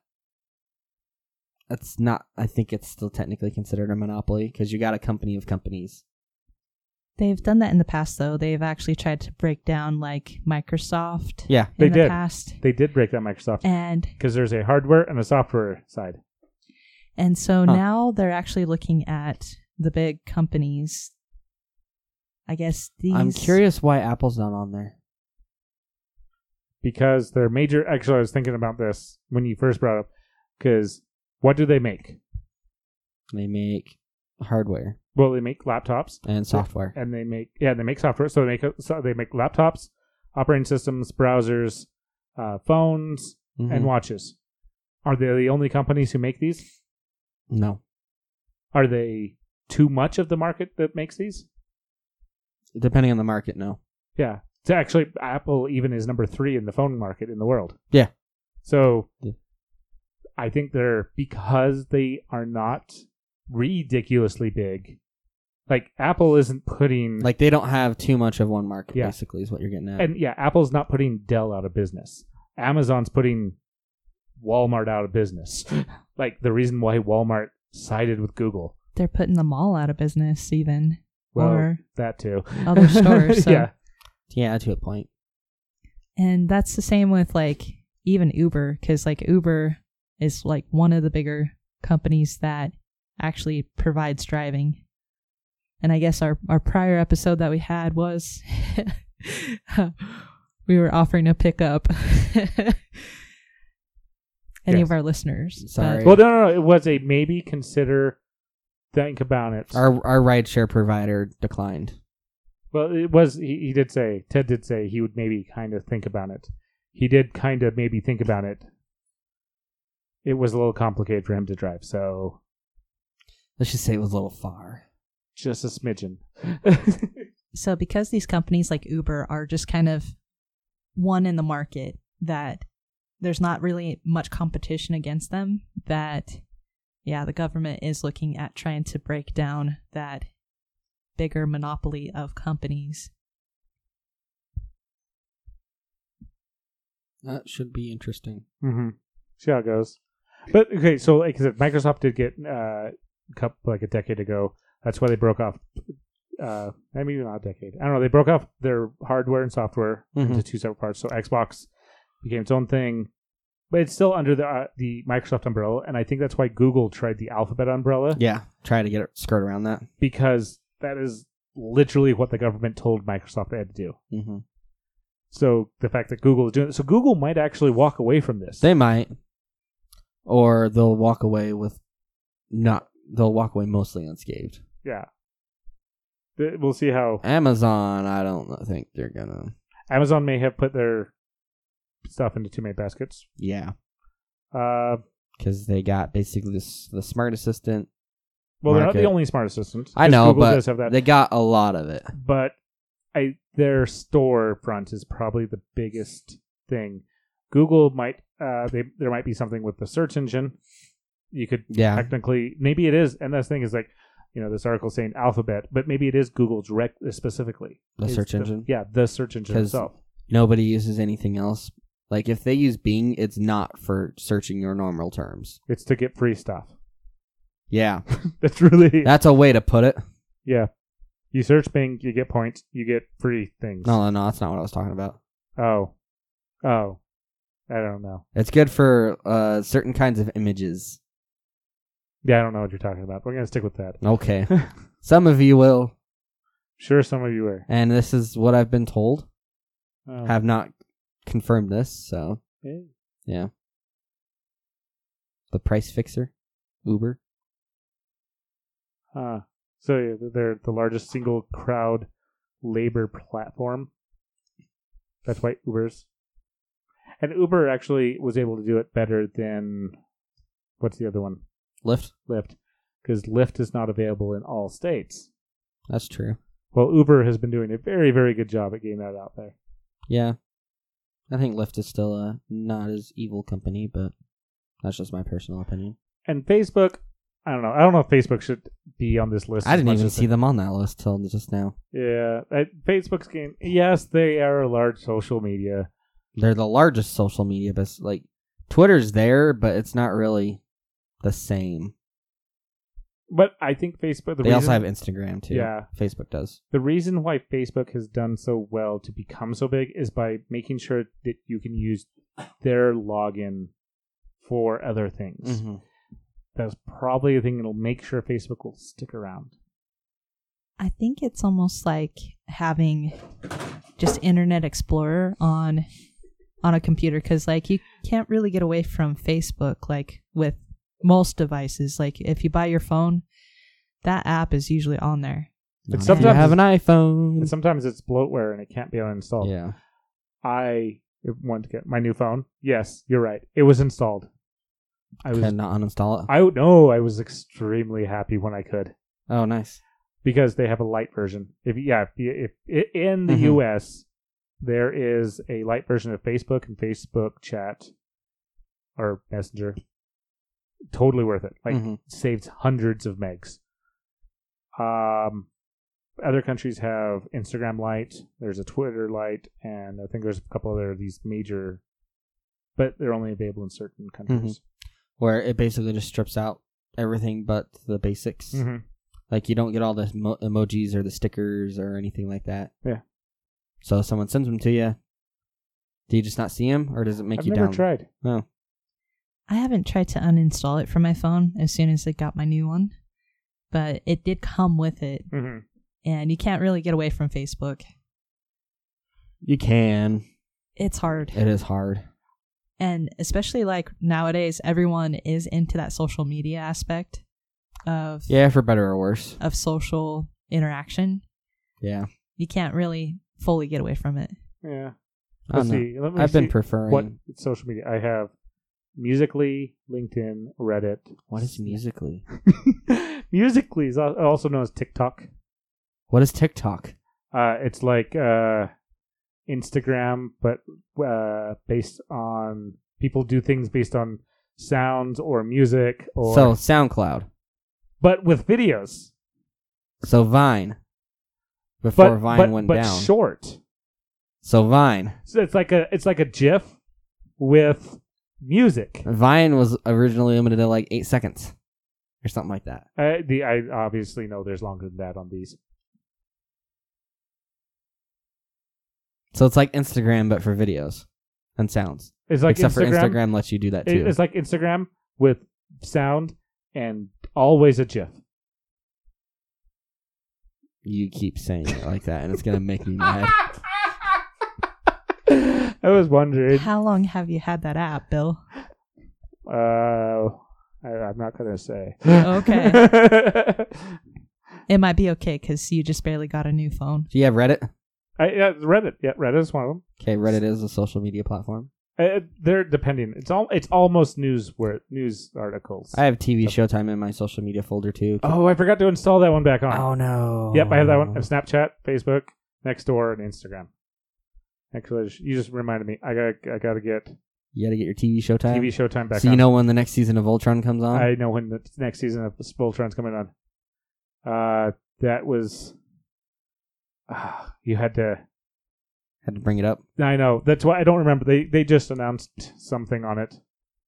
that's not. I think it's still technically considered a monopoly because you got a company of companies. They've done that in the past, though. They've actually tried to break down like Microsoft. Yeah, in they the did. past, They did break down Microsoft and because there's a hardware and a software side. and so Huh. now they're actually looking at the big companies. I guess these. I'm curious why Apple's not on there. Because they're major. Actually, I was thinking about this when you first brought it up. Because what do they make? They make hardware Well, they make laptops and software. and they make yeah they make software. So they make so they make laptops, operating systems, browsers, uh, phones, Mhm. and watches. Are they the only companies who make these? No, Are they too much of the market that makes these? depending on the market, no. Yeah. So actually, Apple even is number three in the phone market in the world. Yeah. So Yeah. I think they're because they are not ridiculously big. Like Apple isn't putting Like they don't have too much of one market. Yeah. Basically, is what you're getting at. and yeah, Apple's not putting Dell out of business. Amazon's putting Walmart out of business. Like the reason why Walmart sided with Google. They're putting them all out of business, even Well, or that too. other stores. So. Yeah. yeah, to a point. And that's the same with like even Uber, because like Uber is like one of the bigger companies that actually provides driving. And I guess our, our prior episode that we had was we were offering to pick up any Yes. of our listeners. Sorry. Well, no, no, no. It was a maybe consider. Think about it. Our our rideshare provider declined. Well, it was. He, he did say. Ted did say he would maybe kind of think about it. He did kind of maybe think about it. It was a little complicated for him to drive, so Let's just say it was a little far. just a smidgen. So because these companies like Uber are just kind of one in the market that there's not really much competition against them, that yeah, the government is looking at trying to break down that bigger monopoly of companies. That should be interesting. Mm-hmm. See how it goes. But okay, so like I said, Microsoft did get uh, a couple like a decade ago. That's why they broke off. Uh, maybe not a decade. I don't know. They broke off their hardware and software Mhm. into two separate parts. So Xbox became its own thing, but it's still under the uh, the Microsoft umbrella. And I think that's why Google tried the Alphabet umbrella, Yeah, try to get it skirt around that. because that is literally what the government told Microsoft they had to do. Mm-hmm. So the fact that Google is doing it, so Google might actually walk away from this. They might, or they'll walk away with not. They'll walk away mostly unscathed. Yeah. Th- We'll see how Amazon, I don't know- think they're gonna. Amazon may have put their stuff into two main baskets. Yeah, Uh, because they got basically this the smart assistant. well, they're not the Market. only smart assistant. I 'cause know, Google but does have that. they got a lot of it. But I, their storefront is probably the biggest thing. Google might, uh, they there might be something with the search engine. You could Yeah, technically, maybe it is, and that's the thing is like, you know, this article saying Alphabet, but maybe it is Google direct specifically. The It's search engine? Yeah, the search engine 'Cause- itself. nobody uses anything else. Like if they use Bing, it's not for searching your normal terms. It's to get free stuff. Yeah, That's really that's a way to put it. yeah. You search Bing, you get points, you get free things. No, no, no, that's not what I was talking about. Oh. Oh. I don't know. It's good for uh, certain kinds of images. Yeah, I don't know what you're talking about. We're going to stick with that. Okay, some of you will, Sure, some of you are. and this is what I've been told. Oh. Have not confirmed this, so Yeah. yeah. The price fixer, Uber. Huh. So yeah, they're the largest single crowd labor platform. That's why Uber's. And Uber actually was able to do it better than, what's the other one? Lyft. Lyft. because Lyft is not available in all states. That's true. Well, Uber has been doing a very, very good job at getting that out there. Yeah. I think Lyft is still a not as evil company, but that's just my personal opinion. And Facebook, I don't know. I don't know if Facebook should be on this list. I as didn't much even as see they- them on that list till just now. Yeah, I, Facebook's getting. Yes, they are a large social media. They're the largest social media, but it's like Twitter's there, but it's not really the same. But I think Facebook. The They reason, also have Instagram too. Yeah. Facebook does. The reason why Facebook has done so well to become so big is by making sure that you can use their login for other things. Mm-hmm. That's probably the thing that'll make sure Facebook will stick around. I think it's almost like having just Internet Explorer on on a computer, because like you can't really get away from Facebook like with most devices. Like if you buy your phone, that app is usually on there. But Not if you sometimes have an iPhone. And sometimes it's bloatware and it can't be uninstalled. Yeah. I wanted to get my new phone. Yes, you're right. It was installed. I was. Could not uninstall it. I no. I was extremely happy when I could. Oh, nice. Because they have a light version. If yeah, if, you- if in the Mhm. U S there is a light version of Facebook and Facebook Chat or Messenger, totally worth it. Like Mhm. saves hundreds of megs. Um, other countries have Instagram Lite. There's a Twitter Lite, and I think there's a couple other of these major, but they're only available in certain countries. Where it basically just strips out everything but the basics. Mm-hmm. Like you don't get all the mo- emojis or the stickers or anything like that. Yeah. So if someone sends them to you, do you just not see them, or does it make I've you never down? tried. No. I haven't tried to uninstall it from my phone as soon as I got my new one, but it did come with it, Mm-hmm. and you can't really get away from Facebook. You can. It's hard. It is hard. And especially like nowadays, everyone is into that social media aspect of Yeah, for better or worse. of social interaction. Yeah. You can't really fully get away from it. Yeah. I Let's don't know. see. Let me I've been see preferring. what social media I have. Musically, LinkedIn, Reddit. What is Musically? Musically is al- also known as TikTok. What is TikTok? Uh, it's like uh, Instagram, but uh, based on people do things based on sounds or music, or So SoundCloud. but with videos. So Vine. Before But Vine but, went but down. short. So Vine. So it's like a it's like a GIF with music. Vine was originally limited to like eight seconds. Or something like that. Uh, the I obviously know there's longer than that on these. So it's like Instagram, but for videos and sounds. It's like Except Instagram. for Instagram lets you do that it- too. It's like Instagram with sound and always a GIF. You keep saying it like that, and it's gonna make me mad. I was wondering. How long have you had that app, Bill? Uh, I, I'm not gonna say. Okay. It might be okay because you just barely got a new phone. Do you have Reddit? I, yeah, Reddit. Yeah, Reddit is one of them. Okay, Reddit is a social media platform. Uh, they're depending. It's all. It's almost news where news articles. I have T V Showtime in my social media folder too. oh, I forgot to install that one back on. Oh, no. Yep, I have that one. I have Snapchat, Facebook, Nextdoor, and Instagram. Actually, you just reminded me. I got. I got to get You gotta get your T V Showtime. T V Showtime back so on. you know when the next season of Voltron comes on? I know when the next season of Voltron's coming on. Uh, that was. Uh, you had to. Had to bring it up. I know. That's why I don't remember. They they just announced something on it.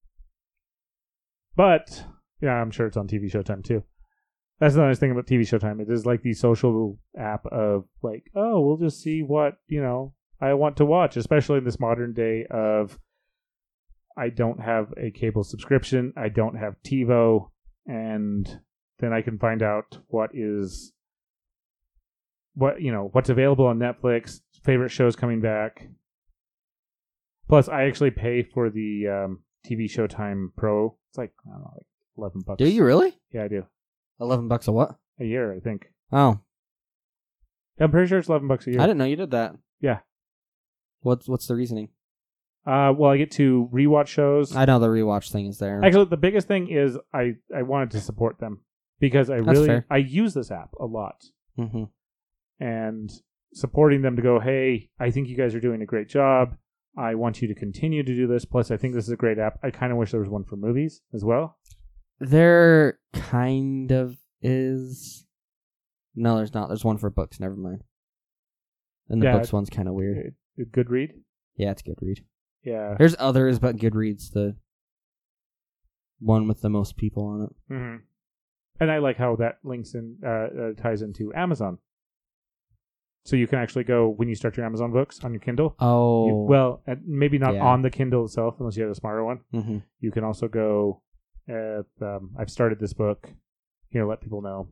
But yeah, I'm sure it's on T V Showtime too. That's the nice thing about T V Showtime. It is like the social app of like, oh, we'll just see what, you know, I want to watch, especially in this modern day of I don't have a cable subscription, I don't have TiVo, and then I can find out what is what, you know, what's available on Netflix, favorite shows coming back. Plus, I actually pay for the um, T V Showtime Pro. It's like, I don't know, like eleven bucks. Do you really? Yeah, I do. Eleven bucks a what? A year, I think. Oh, Yeah, I'm pretty sure it's eleven bucks a year. I didn't know you did that. Yeah. What's what's the reasoning? Uh, well, I get to rewatch shows. I know the rewatch thing is there. Actually, the biggest thing is I, I wanted to support them. because I That's really fair. I use this app a lot, Mm-hmm. and supporting them to go, hey, I think you guys are doing a great job. I want you to continue to do this. Plus, I think this is a great app. I kind of wish there was one for movies as well. There kind of is. No, there's not. There's one for books. Never mind. And the Yeah, books one's kind of weird. A good read. Yeah, it's Goodread. Yeah. There's others, but Goodread's the one with the most people on it. Mm-hmm. And I like how that links in, uh, uh, ties into Amazon. So you can actually go, when you start your Amazon books on your Kindle, Oh. you, well, uh, maybe not Yeah. on the Kindle itself, unless you have a smarter one. Mm-hmm. You can also go, uh, um, I've started this book. Here, let people know.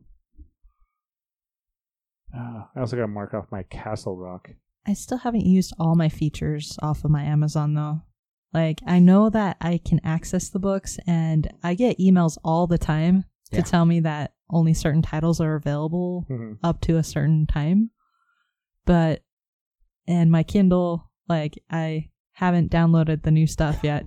Uh, I also got to mark off my Castle Rock. I still haven't used all my features off of my Amazon though. Like, I know that I can access the books, and I get emails all the time Yeah. to tell me that only certain titles are available Mm-hmm. up to a certain time. But, and my Kindle, like, I haven't downloaded the new stuff yet.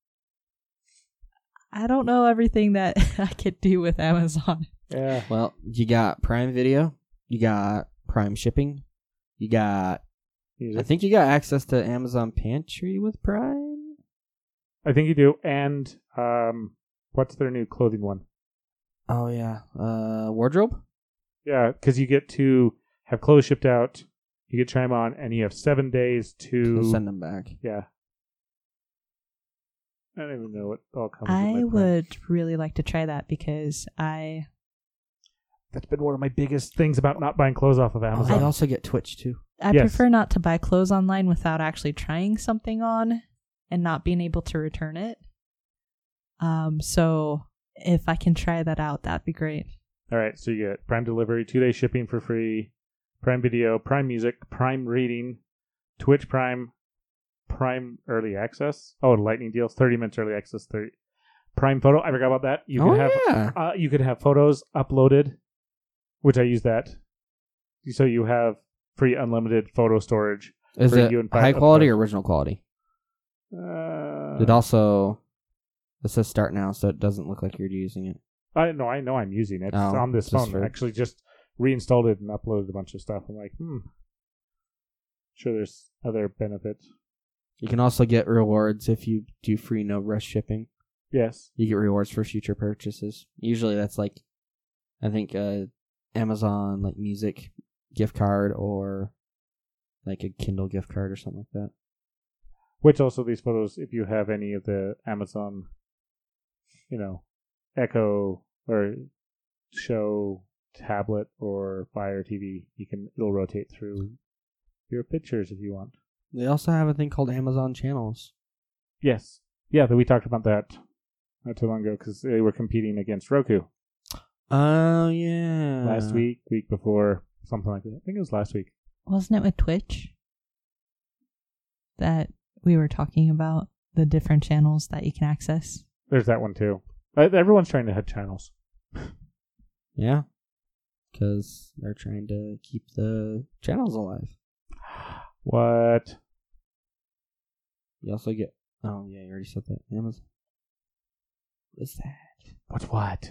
I don't know everything that I could do with Amazon. Yeah. Well, you got Prime Video. You got Prime Shipping. You got... I think you got access to Amazon Pantry with Prime. I think you do. And um, what's their new clothing one? Oh, yeah. Uh, Wardrobe? Yeah, because you get to have clothes shipped out. You get to try them on, and you have seven days to... To send them back. Yeah. I don't even know what all comes with I my Prime. would really like to try that because I That's been one of my biggest things about not buying clothes off of I Amazon. also get Twitch, too. I Yes. prefer not to buy clothes online without actually trying something on and not being able to return it. Um, so if I can try that out, that'd be great. All right, so you get Prime Delivery, two-day shipping for free, Prime Video, Prime Music, Prime Reading, Twitch Prime, Prime Early Access. Oh, Lightning deals, thirty minutes early access, thirty Prime Photo. I forgot about that. You oh, could have yeah. uh, you could have photos uploaded, which I use that. So you have free unlimited photo storage. Is for it you and Prime high quality upload. or original quality? Uh, It also... It says start now, so it doesn't look like you're using it. I know, I know, I'm using it. It's Oh, on this just phone. for- I actually just reinstalled it and uploaded a bunch of stuff. I'm like, hmm. Sure, there's other benefits. You can also get rewards if you do free no rush shipping. Yes. You get rewards for future purchases. Usually that's like, I think, uh, Amazon, like music gift card or like a Kindle gift card or something like that. Which also these photos, if you have any of the Amazon, you know, Echo or Show tablet or Fire T V, you can it'll rotate through your pictures if you want. They also have a thing called Amazon Channels. Yes. Yeah, but we talked about that not too long ago because they were competing against Roku Oh, yeah. last week, week before, something like that. I think it was last week. Wasn't it with Twitch that we were talking about the different channels that you can access? There's that one too. Uh, Everyone's trying to have channels. Yeah. Because they're trying to keep the channels alive. What? You also get... Oh, yeah, you already said that. Amazon. What is that? What's what?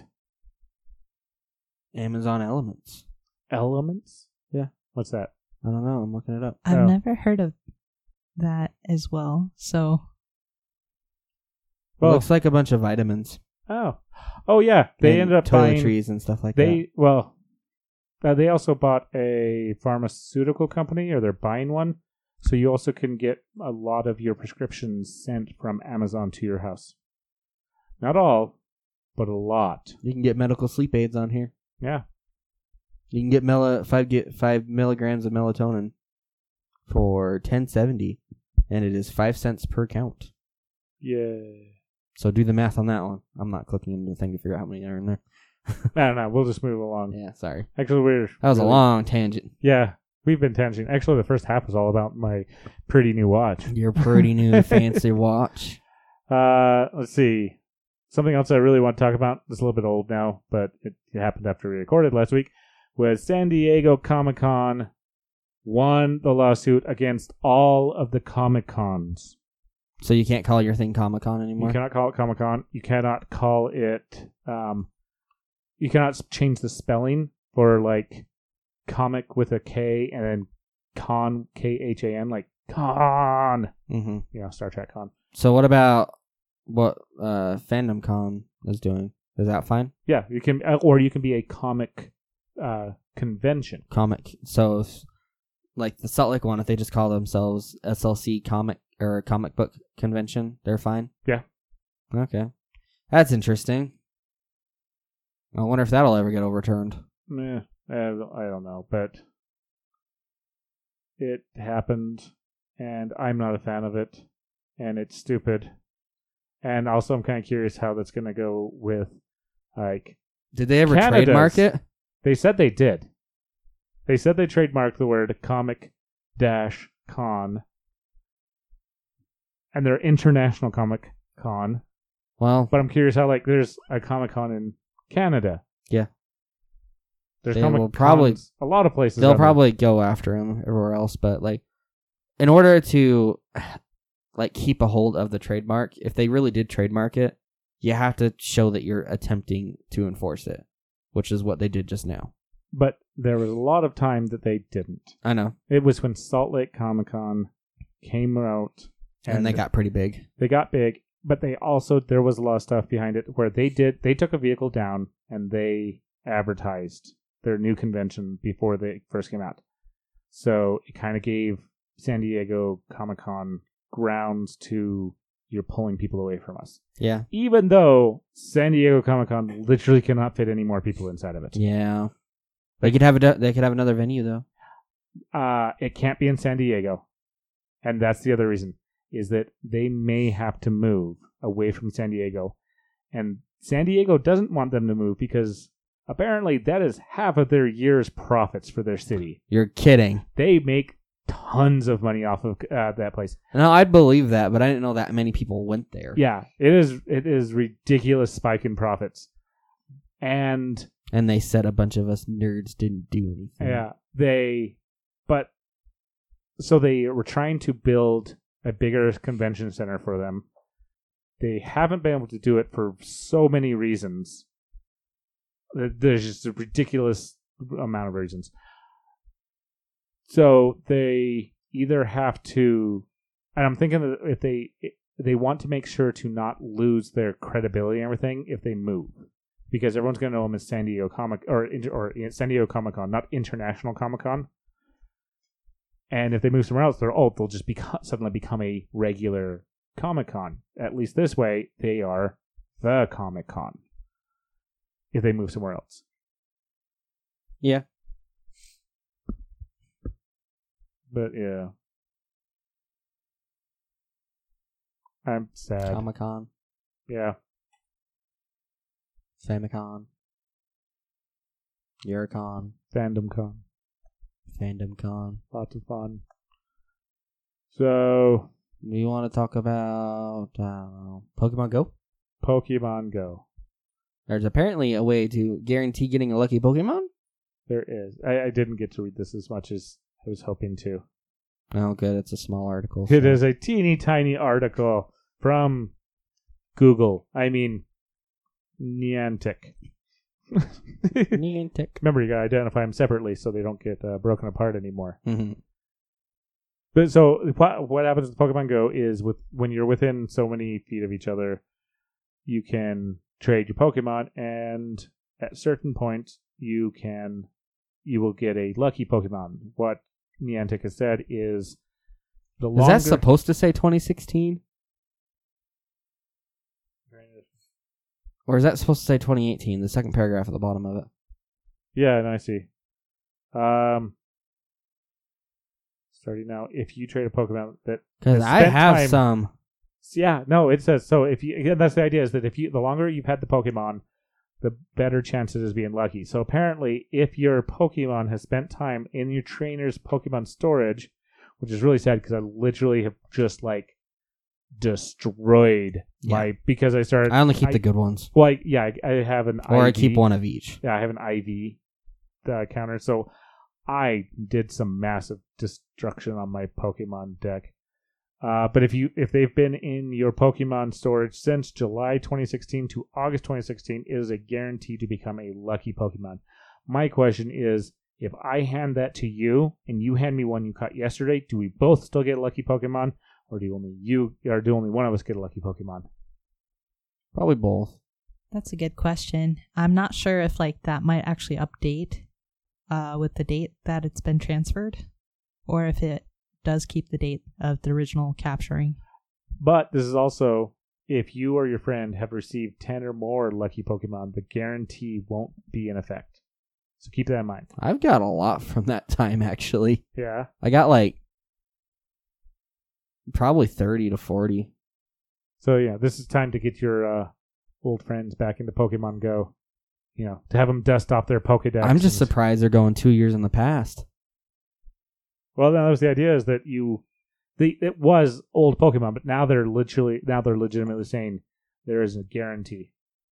Amazon Elements. Elements? Yeah. What's that? I don't know. I'm looking it up. I've Oh. never heard of that as well. So Well, Looks like a bunch of vitamins. oh, oh yeah. They and ended up buying. toiletries and stuff like They well, uh, they also bought a pharmaceutical company, or they're buying one. So you also can get a lot of your prescriptions sent from Amazon to your house. Not all, but a lot. that. You can get medical sleep aids on here. Yeah. You can get mela five get five milligrams of melatonin for ten seventy, and it is five cents per count. Yeah. So do the math on that one. I'm not clicking into the thing to figure out how many are in there. No, no. We'll just move along. Yeah, sorry. Actually, we're That was really- a long tangent. Yeah, we've been tangenting. Actually, the first half was all about my pretty new watch. Your pretty new fancy watch. Uh, let's see. Something else I really want to talk about. It's a little bit old now, but it, it happened after we recorded last week. Was San Diego Comic-Con won the lawsuit against all of the Comic-Cons. So you can't call your thing Comic Con anymore? You cannot call it Comic-Con. You cannot call it um, you cannot s- change the spelling for like comic with a K and then con K H A N like con. Mm-hmm. You know, Star Trek con. So what about what uh, Fandom Con is doing? Is that fine? Yeah, you can, uh, or you can be a comic uh, convention. Comic. So, if, like the Salt Lake one, if they just call themselves S L C Comic or Comic Book Convention, they're fine. Yeah. Okay, that's interesting. I wonder if that'll ever get overturned. Meh, I don't I don't know, but it happened, and I'm not a fan of it, and it's stupid. And also, I'm kind of curious how that's going to go with, like, Did they ever Canada's- trademark it? they said they did. They said they trademarked the word comic dash con, and they're international comic con. Well, But I'm curious how, like, there's a Comic Con in Canada. Yeah. There's They Comic will probably- Cons a lot of places. they'll out there. probably go after him everywhere else, but like, in order to like keep a hold of the trademark, if they really did trademark it, you have to show that you're attempting to enforce it, which is what they did just now. But there was a lot of time that they didn't. I know, It was when Salt Lake Comic Con came out, and, they got pretty big. they got big. But they also there was a lot of stuff behind it where they did they took a vehicle down and they advertised their new convention before they first came out. So it kind of gave San Diego Comic Con grounds to you're pulling people away from us. Yeah, Even though San Diego Comic Con literally cannot fit any more people inside of it. yeah. They could have a they could have another venue though. Uh, it can't be in San Diego. And that's the other reason, is that they may have to move away from San Diego. And San Diego doesn't want them to move because apparently that is half of their year's profits for their city. You're kidding. They make tons of money off of uh, that place. No, I'd believe that, but I didn't know that many people went there. Yeah, it is it is ridiculous spike in profits. And And they said a bunch of us nerds didn't do anything. yeah, they but so they were trying to build a bigger convention center for them. They haven't been able to do it for so many reasons. There's just a ridiculous amount of reasons. So they either have to, and I'm thinking that if they they want to make sure to not lose their credibility and everything if they move, because everyone's going to know them as San Diego Comic or inter- or San Diego Comic Con, not International Comic Con. And if they move somewhere else, they're oh they'll just become suddenly become a regular Comic Con. At least this way, they are the Comic Con. If they move somewhere else, Yeah. but yeah, I'm sad. Comic Con, Yeah, Famicon, Eurocon, Fandom Con, Fandom Con. lots of fun. So Do you want to talk about uh, Pokemon Go? Pokemon Go, There's apparently a way to guarantee getting a lucky Pokemon. there is. I, I didn't get to read this as much as I was hoping to. Oh, good. It's a small article. It so- is a teeny tiny article from Google. I mean, Niantic. Niantic. Remember, you gotta identify them separately so they don't get uh, broken apart anymore. Mhm. But so what what happens with Pokemon Go is with when you're within so many feet of each other, you can trade your Pokemon, and at certain points you can you will get a lucky Pokemon. What Niantic has said is the Is longer that supposed to say twenty sixteen? Or is that supposed to say twenty eighteen? The second paragraph at the bottom of it. Yeah, and I see. Um, starting now, if you trade a Pokemon that Because has I spent have time- some. Yeah, no, it says so. If you again, that's the idea is that if you the longer you've had the Pokemon, the better chances of being lucky. So apparently, if your Pokemon has spent time in your trainer's Pokemon storage, which is really sad because I literally have just like destroyed Yeah. my because I started. I only keep I, the good ones. Well, I, yeah, I, I have an Or I I V. keep one of each. Yeah, I have an I V uh, counter, so I did some massive destruction on my Pokemon deck. Uh, but if you if they've been in your Pokemon storage since July twenty sixteen to August twenty sixteen, it is a guarantee to become a lucky Pokemon. My question is, if I hand that to you and you hand me one you caught yesterday, do we both still get a lucky Pokemon, or do only you or do only one of us get a lucky Pokemon? Probably both. That's a good question. I'm not sure if like that might actually update uh, with the date that it's been transferred, or if it does keep the date of the original capturing. But this is also, if you or your friend have received ten or more lucky Pokemon, the guarantee won't be in effect. So keep that in mind. I've got a lot from that time, actually. Yeah. I got like probably thirty to forty. So yeah, this is time to get your uh, old friends back into Pokemon Go. You know, to have them dust off their Pokedex. I'm just and- surprised they're going two years in the past. Well, that was the idea, is that you, the it was old Pokemon, but now they're literally now they're legitimately saying there is a guarantee.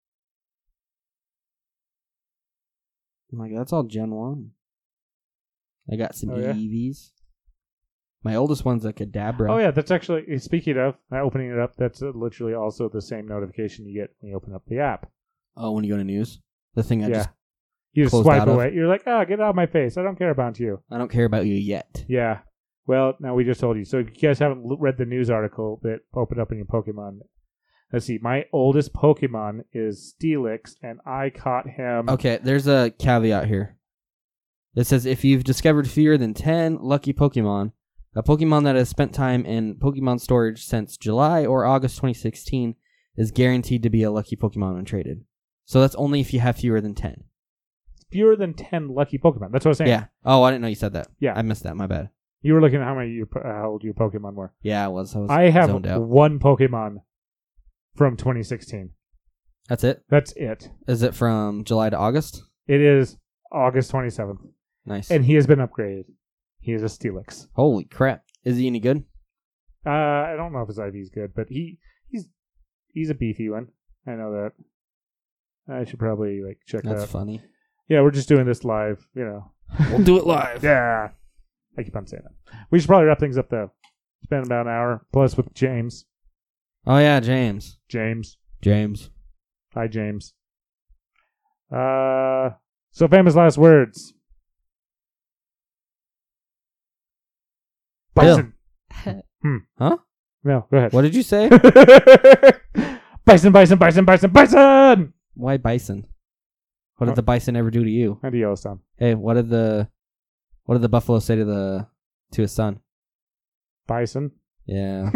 I'm like, that's all Gen one. I got some Oh, yeah? E Vs. My oldest one's a Kadabra. Oh yeah, that's actually, speaking of uh, opening it up, that's uh, literally also the same notification you get when you open up the app. Oh, when you go to news? The thing I yeah, just... you just closed swipe out of. away. You're like, oh, get out of my face! I don't care about you. I don't care about you yet. Yeah. Well, now we just told you. So if you guys haven't l- read the news article that opened up in your Pokemon, let's see. My oldest Pokemon is Steelix, and I caught him. Okay, there's a caveat here. It says if you've discovered fewer than ten lucky Pokemon, a Pokemon that has spent time in Pokemon storage since July or August twenty sixteen is guaranteed to be a lucky Pokemon when traded. So that's only if you have fewer than ten. Fewer than ten lucky Pokemon. That's what I was saying. Yeah. Oh, I didn't know you said that. Yeah. I missed that. My bad. You were looking at how many you, how old your Pokemon were. Yeah, I was. I was I have zoned out. one Pokemon from twenty sixteen. That's it? That's it. Is it from July to August? It is August twenty-seventh. Nice. And he has been upgraded. He is a Steelix. Holy crap. Is he any good? Uh, I don't know if his I V is good, but he he's he's a beefy one. I know that. I should probably like check That's that. funny. Yeah, we're just doing this live, you know. We'll do it live. Yeah. I keep on saying that. We should probably wrap things up though. It's been about an hour plus with James. Oh, yeah, James. James. James. Hi, James. Uh, so famous last words. Bill. Bison. Huh? No, go ahead. What did you say? Bison, bison, bison, bison, bison! Why bison? What Uh, did the bison ever do to you? And Yellowstone. Hey, what did the what did the buffalo say to the to his son? Bison. Yeah.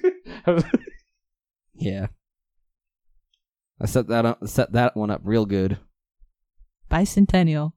Yeah. I set that up, set that one up real good. Bicentennial.